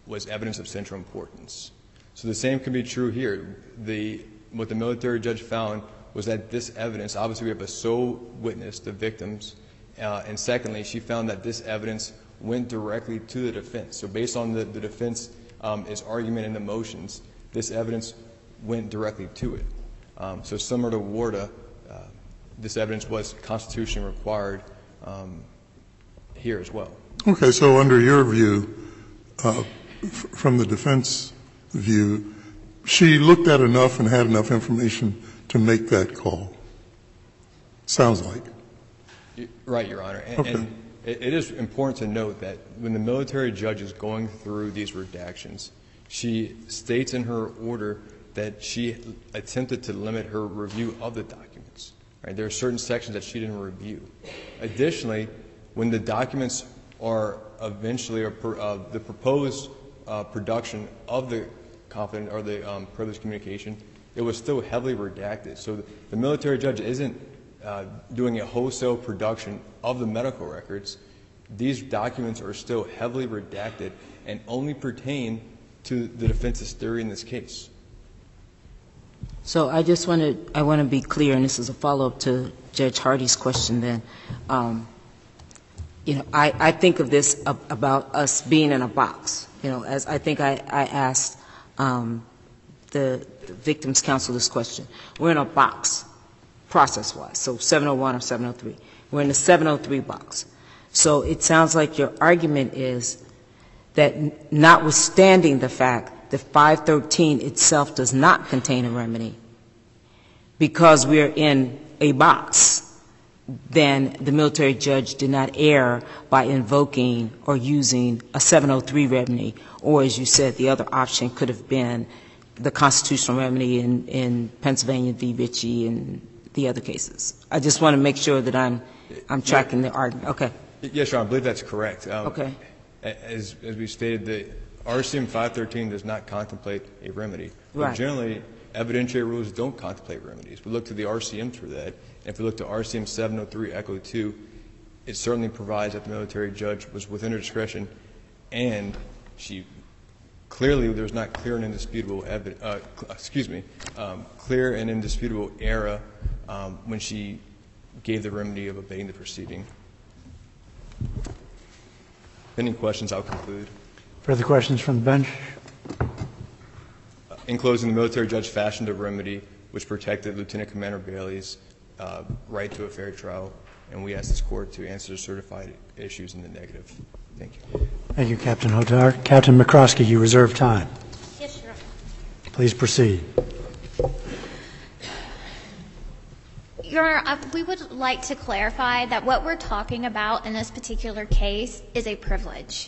was evidence of central importance. So the same can be true here. The, what the military judge found was that this evidence, obviously we have a sole witness, the victims, uh, and secondly, she found that this evidence went directly to the defense. So based on the, the defense um, its argument in the motions, this evidence went directly to it. Um, so similar to Warda, uh, this evidence was constitutionally required um, here as well. Okay, so under your view, uh, f- from the defense view, she looked at enough and had enough information to make that call. Sounds like. Right, Your Honor. And, okay. and it, it is important to note that when the military judge is going through these redactions, she states in her order that she attempted to limit her review of the documents. Right? There are certain sections that she didn't review. Additionally, when the documents are eventually, or per, uh, the proposed uh, production of the confident or the um, privileged communication, it was still heavily redacted. So the, the military judge isn't uh, doing a wholesale production of the medical records. These documents are still heavily redacted and only pertain to the defense's theory in this case. So I just want to I want to be clear, and this is a follow-up to Judge Hardy's question then. Um, you know, I, I think of this ab- about us being in a box. You know, as I think I, I asked um, the, the victims' counsel this question. We're in a box, process-wise, so seven oh one or seven oh three. We're in the seven oh three box. So it sounds like your argument is that notwithstanding the fact that five thirteen itself does not contain a remedy, because we're in a box, then the military judge did not err by invoking or using a seven oh three remedy, or as you said, the other option could have been the constitutional remedy in, in Pennsylvania v. Ritchie and the other cases. I just want to make sure that I'm, I'm tracking the argument. Okay. Yes, Your Honor, I believe that's correct. Um, okay. As, as we stated, the R C M five thirteen does not contemplate a remedy. Right. But generally, evidentiary rules don't contemplate remedies. We look to the R C M for that. And if we look to R C M seven oh three Echo two, it certainly provides that the military judge was within her discretion, and she clearly there was not clear and indisputable evidence. Uh, excuse me, um, clear and indisputable error um, when she gave the remedy of abating the proceeding. Any questions, I'll conclude. Further questions from the bench? Uh, in closing, the military judge fashioned a remedy which protected Lieutenant Commander Bailey's uh, right to a fair trial, and we ask this court to answer the certified issues in the negative. Thank you. Thank you, Captain Hotar. Captain McCroskey, you reserve time. Yes, Your Honor. Please proceed. Your Honor, we would like to clarify that what we're talking about in this particular case is a privilege.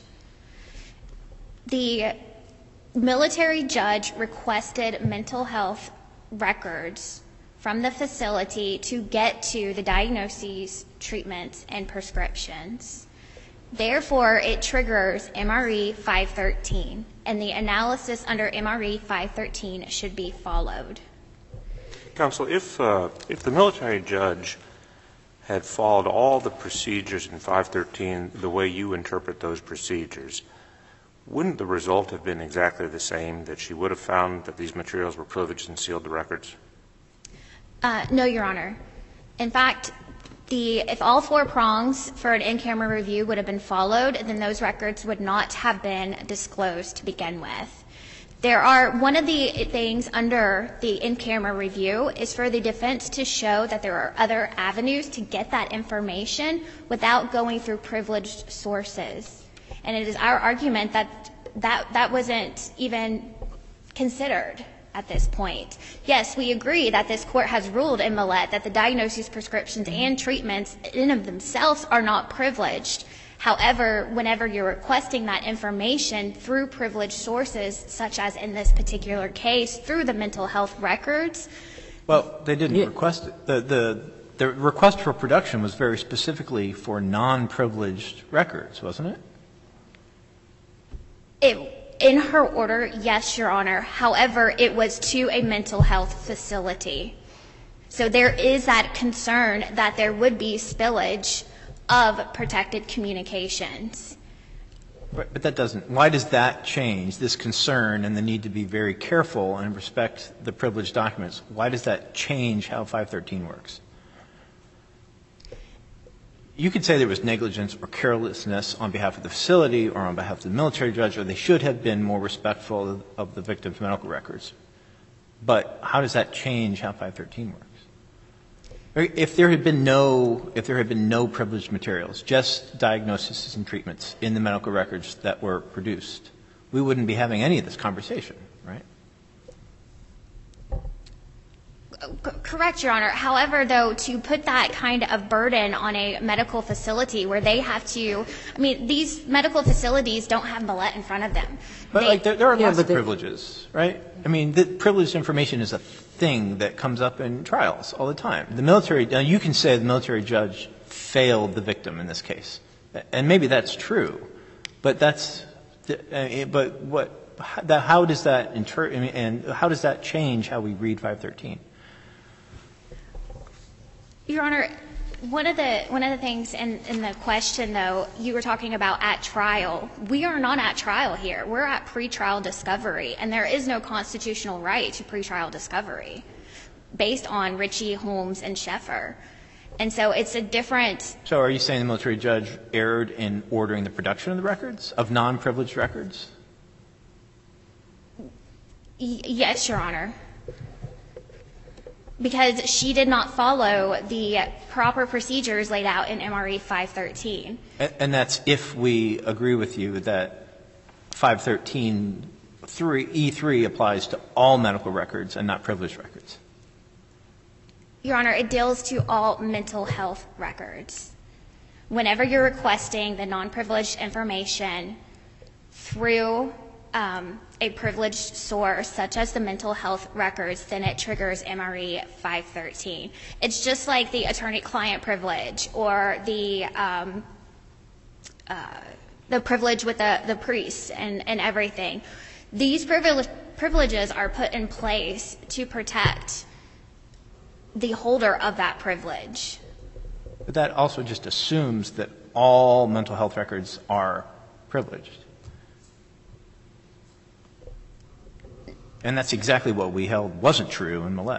The military judge requested mental health records from the facility to get to the diagnoses, treatments, and prescriptions. Therefore, it triggers M R E five thirteen, and the analysis under M R E five thirteen should be followed. Counsel, if, uh, if the military judge had followed all the procedures in five thirteen the way you interpret those procedures, wouldn't the result have been exactly the same, that she would have found that these materials were privileged and sealed the records? Uh, no, Your Honor. In fact, the, if all four prongs for an in-camera review would have been followed, then those records would not have been disclosed to begin with. There are, one of the things under the in-camera review is for the defense to show that there are other avenues to get that information without going through privileged sources. And it is our argument that that, that wasn't even considered at this point. Yes, we agree that this court has ruled in Millett that the diagnoses, prescriptions, and treatments in of themselves are not privileged. However, whenever you're requesting that information through privileged sources, such as in this particular case, through the mental health records. Well, they didn't yeah. request it. The, the, the request for production was very specifically for non-privileged records, wasn't it? It, in her order, yes, Your Honor. However, it was to a mental health facility. So there is that concern that there would be spillage of protected communications. But, but that doesn't, why does that change, this concern and the need to be very careful and respect the privileged documents, why does that change how five thirteen works? You could say there was negligence or carelessness on behalf of the facility or on behalf of the military judge, or they should have been more respectful of, of the victim's medical records. But how does that change how five thirteen works? If there had been no, if there had been no privileged materials, just diagnoses and treatments in the medical records that were produced, we wouldn't be having any of this conversation, right? Correct, Your Honor. However, though, to put that kind of burden on a medical facility where they have to, I mean, these medical facilities don't have Millett in front of them. But they, like, there, there are yeah, lots of they, privileges, right? I mean, the privileged information is a thing that comes up in trials all the time. The military, now you can say the military judge failed the victim in this case, and maybe that's true, but that's, uh, but what, how does that inter, I mean, and how does that change how we read five thirteen? Your Honor, one of the one of the things in, in the question, though, you were talking about at trial. We are not at trial here. We're at pretrial discovery, and there is no constitutional right to pretrial discovery based on Ritchie, Holmes, and Sheffer. And so it's a different. So are you saying the military judge erred in ordering the production of the records, of non-privileged records? Y- yes, Your Honor. Because she did not follow the proper procedures laid out in M R E five thirteen. And, and that's if we agree with you that five thirteen E three applies to all medical records and not privileged records. Your Honor, it deals to all mental health records. Whenever you're requesting the non-privileged information through um, a privileged source, such as the mental health records, then it triggers M R E five thirteen. It's just like the attorney-client privilege or the um, uh, the privilege with the, the priest and, and everything. These privilege, privileges are put in place to protect the holder of that privilege. But that also just assumes that all mental health records are privileged. And that's exactly what we held wasn't true in Millett.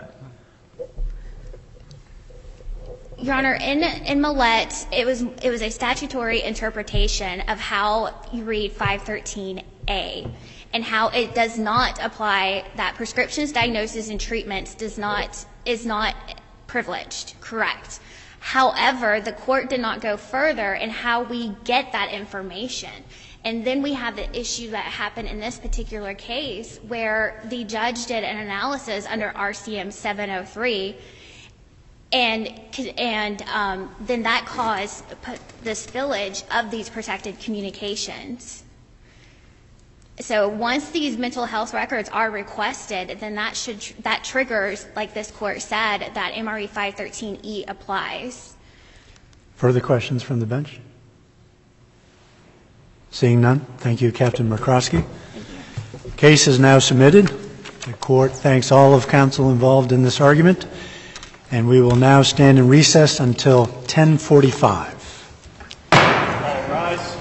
Your Honor, in, in Millett, it was, it was a statutory interpretation of how you read five thirteen A and how it does not apply that prescriptions, diagnoses, and treatments does not, is not privileged. Correct. However, the court did not go further in how we get that information. And then we have the issue that happened in this particular case where the judge did an analysis under R C M seven oh three, and, and um, then that caused the spillage of these protected communications. So once these mental health records are requested, then that should that triggers, like this court said, that M R E five thirteen E applies. Further questions from the bench? Seeing none, thank you, Captain Merkrosky. Case is now submitted. The court thanks all of counsel involved in this argument, and we will now stand in recess until ten forty-five. All rise.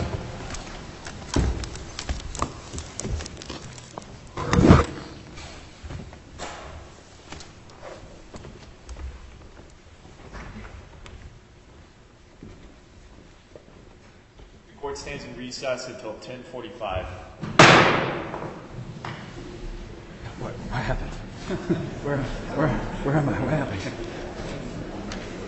The court stands in recess until ten forty-five. What, what happened? where, where, where am I? What happened?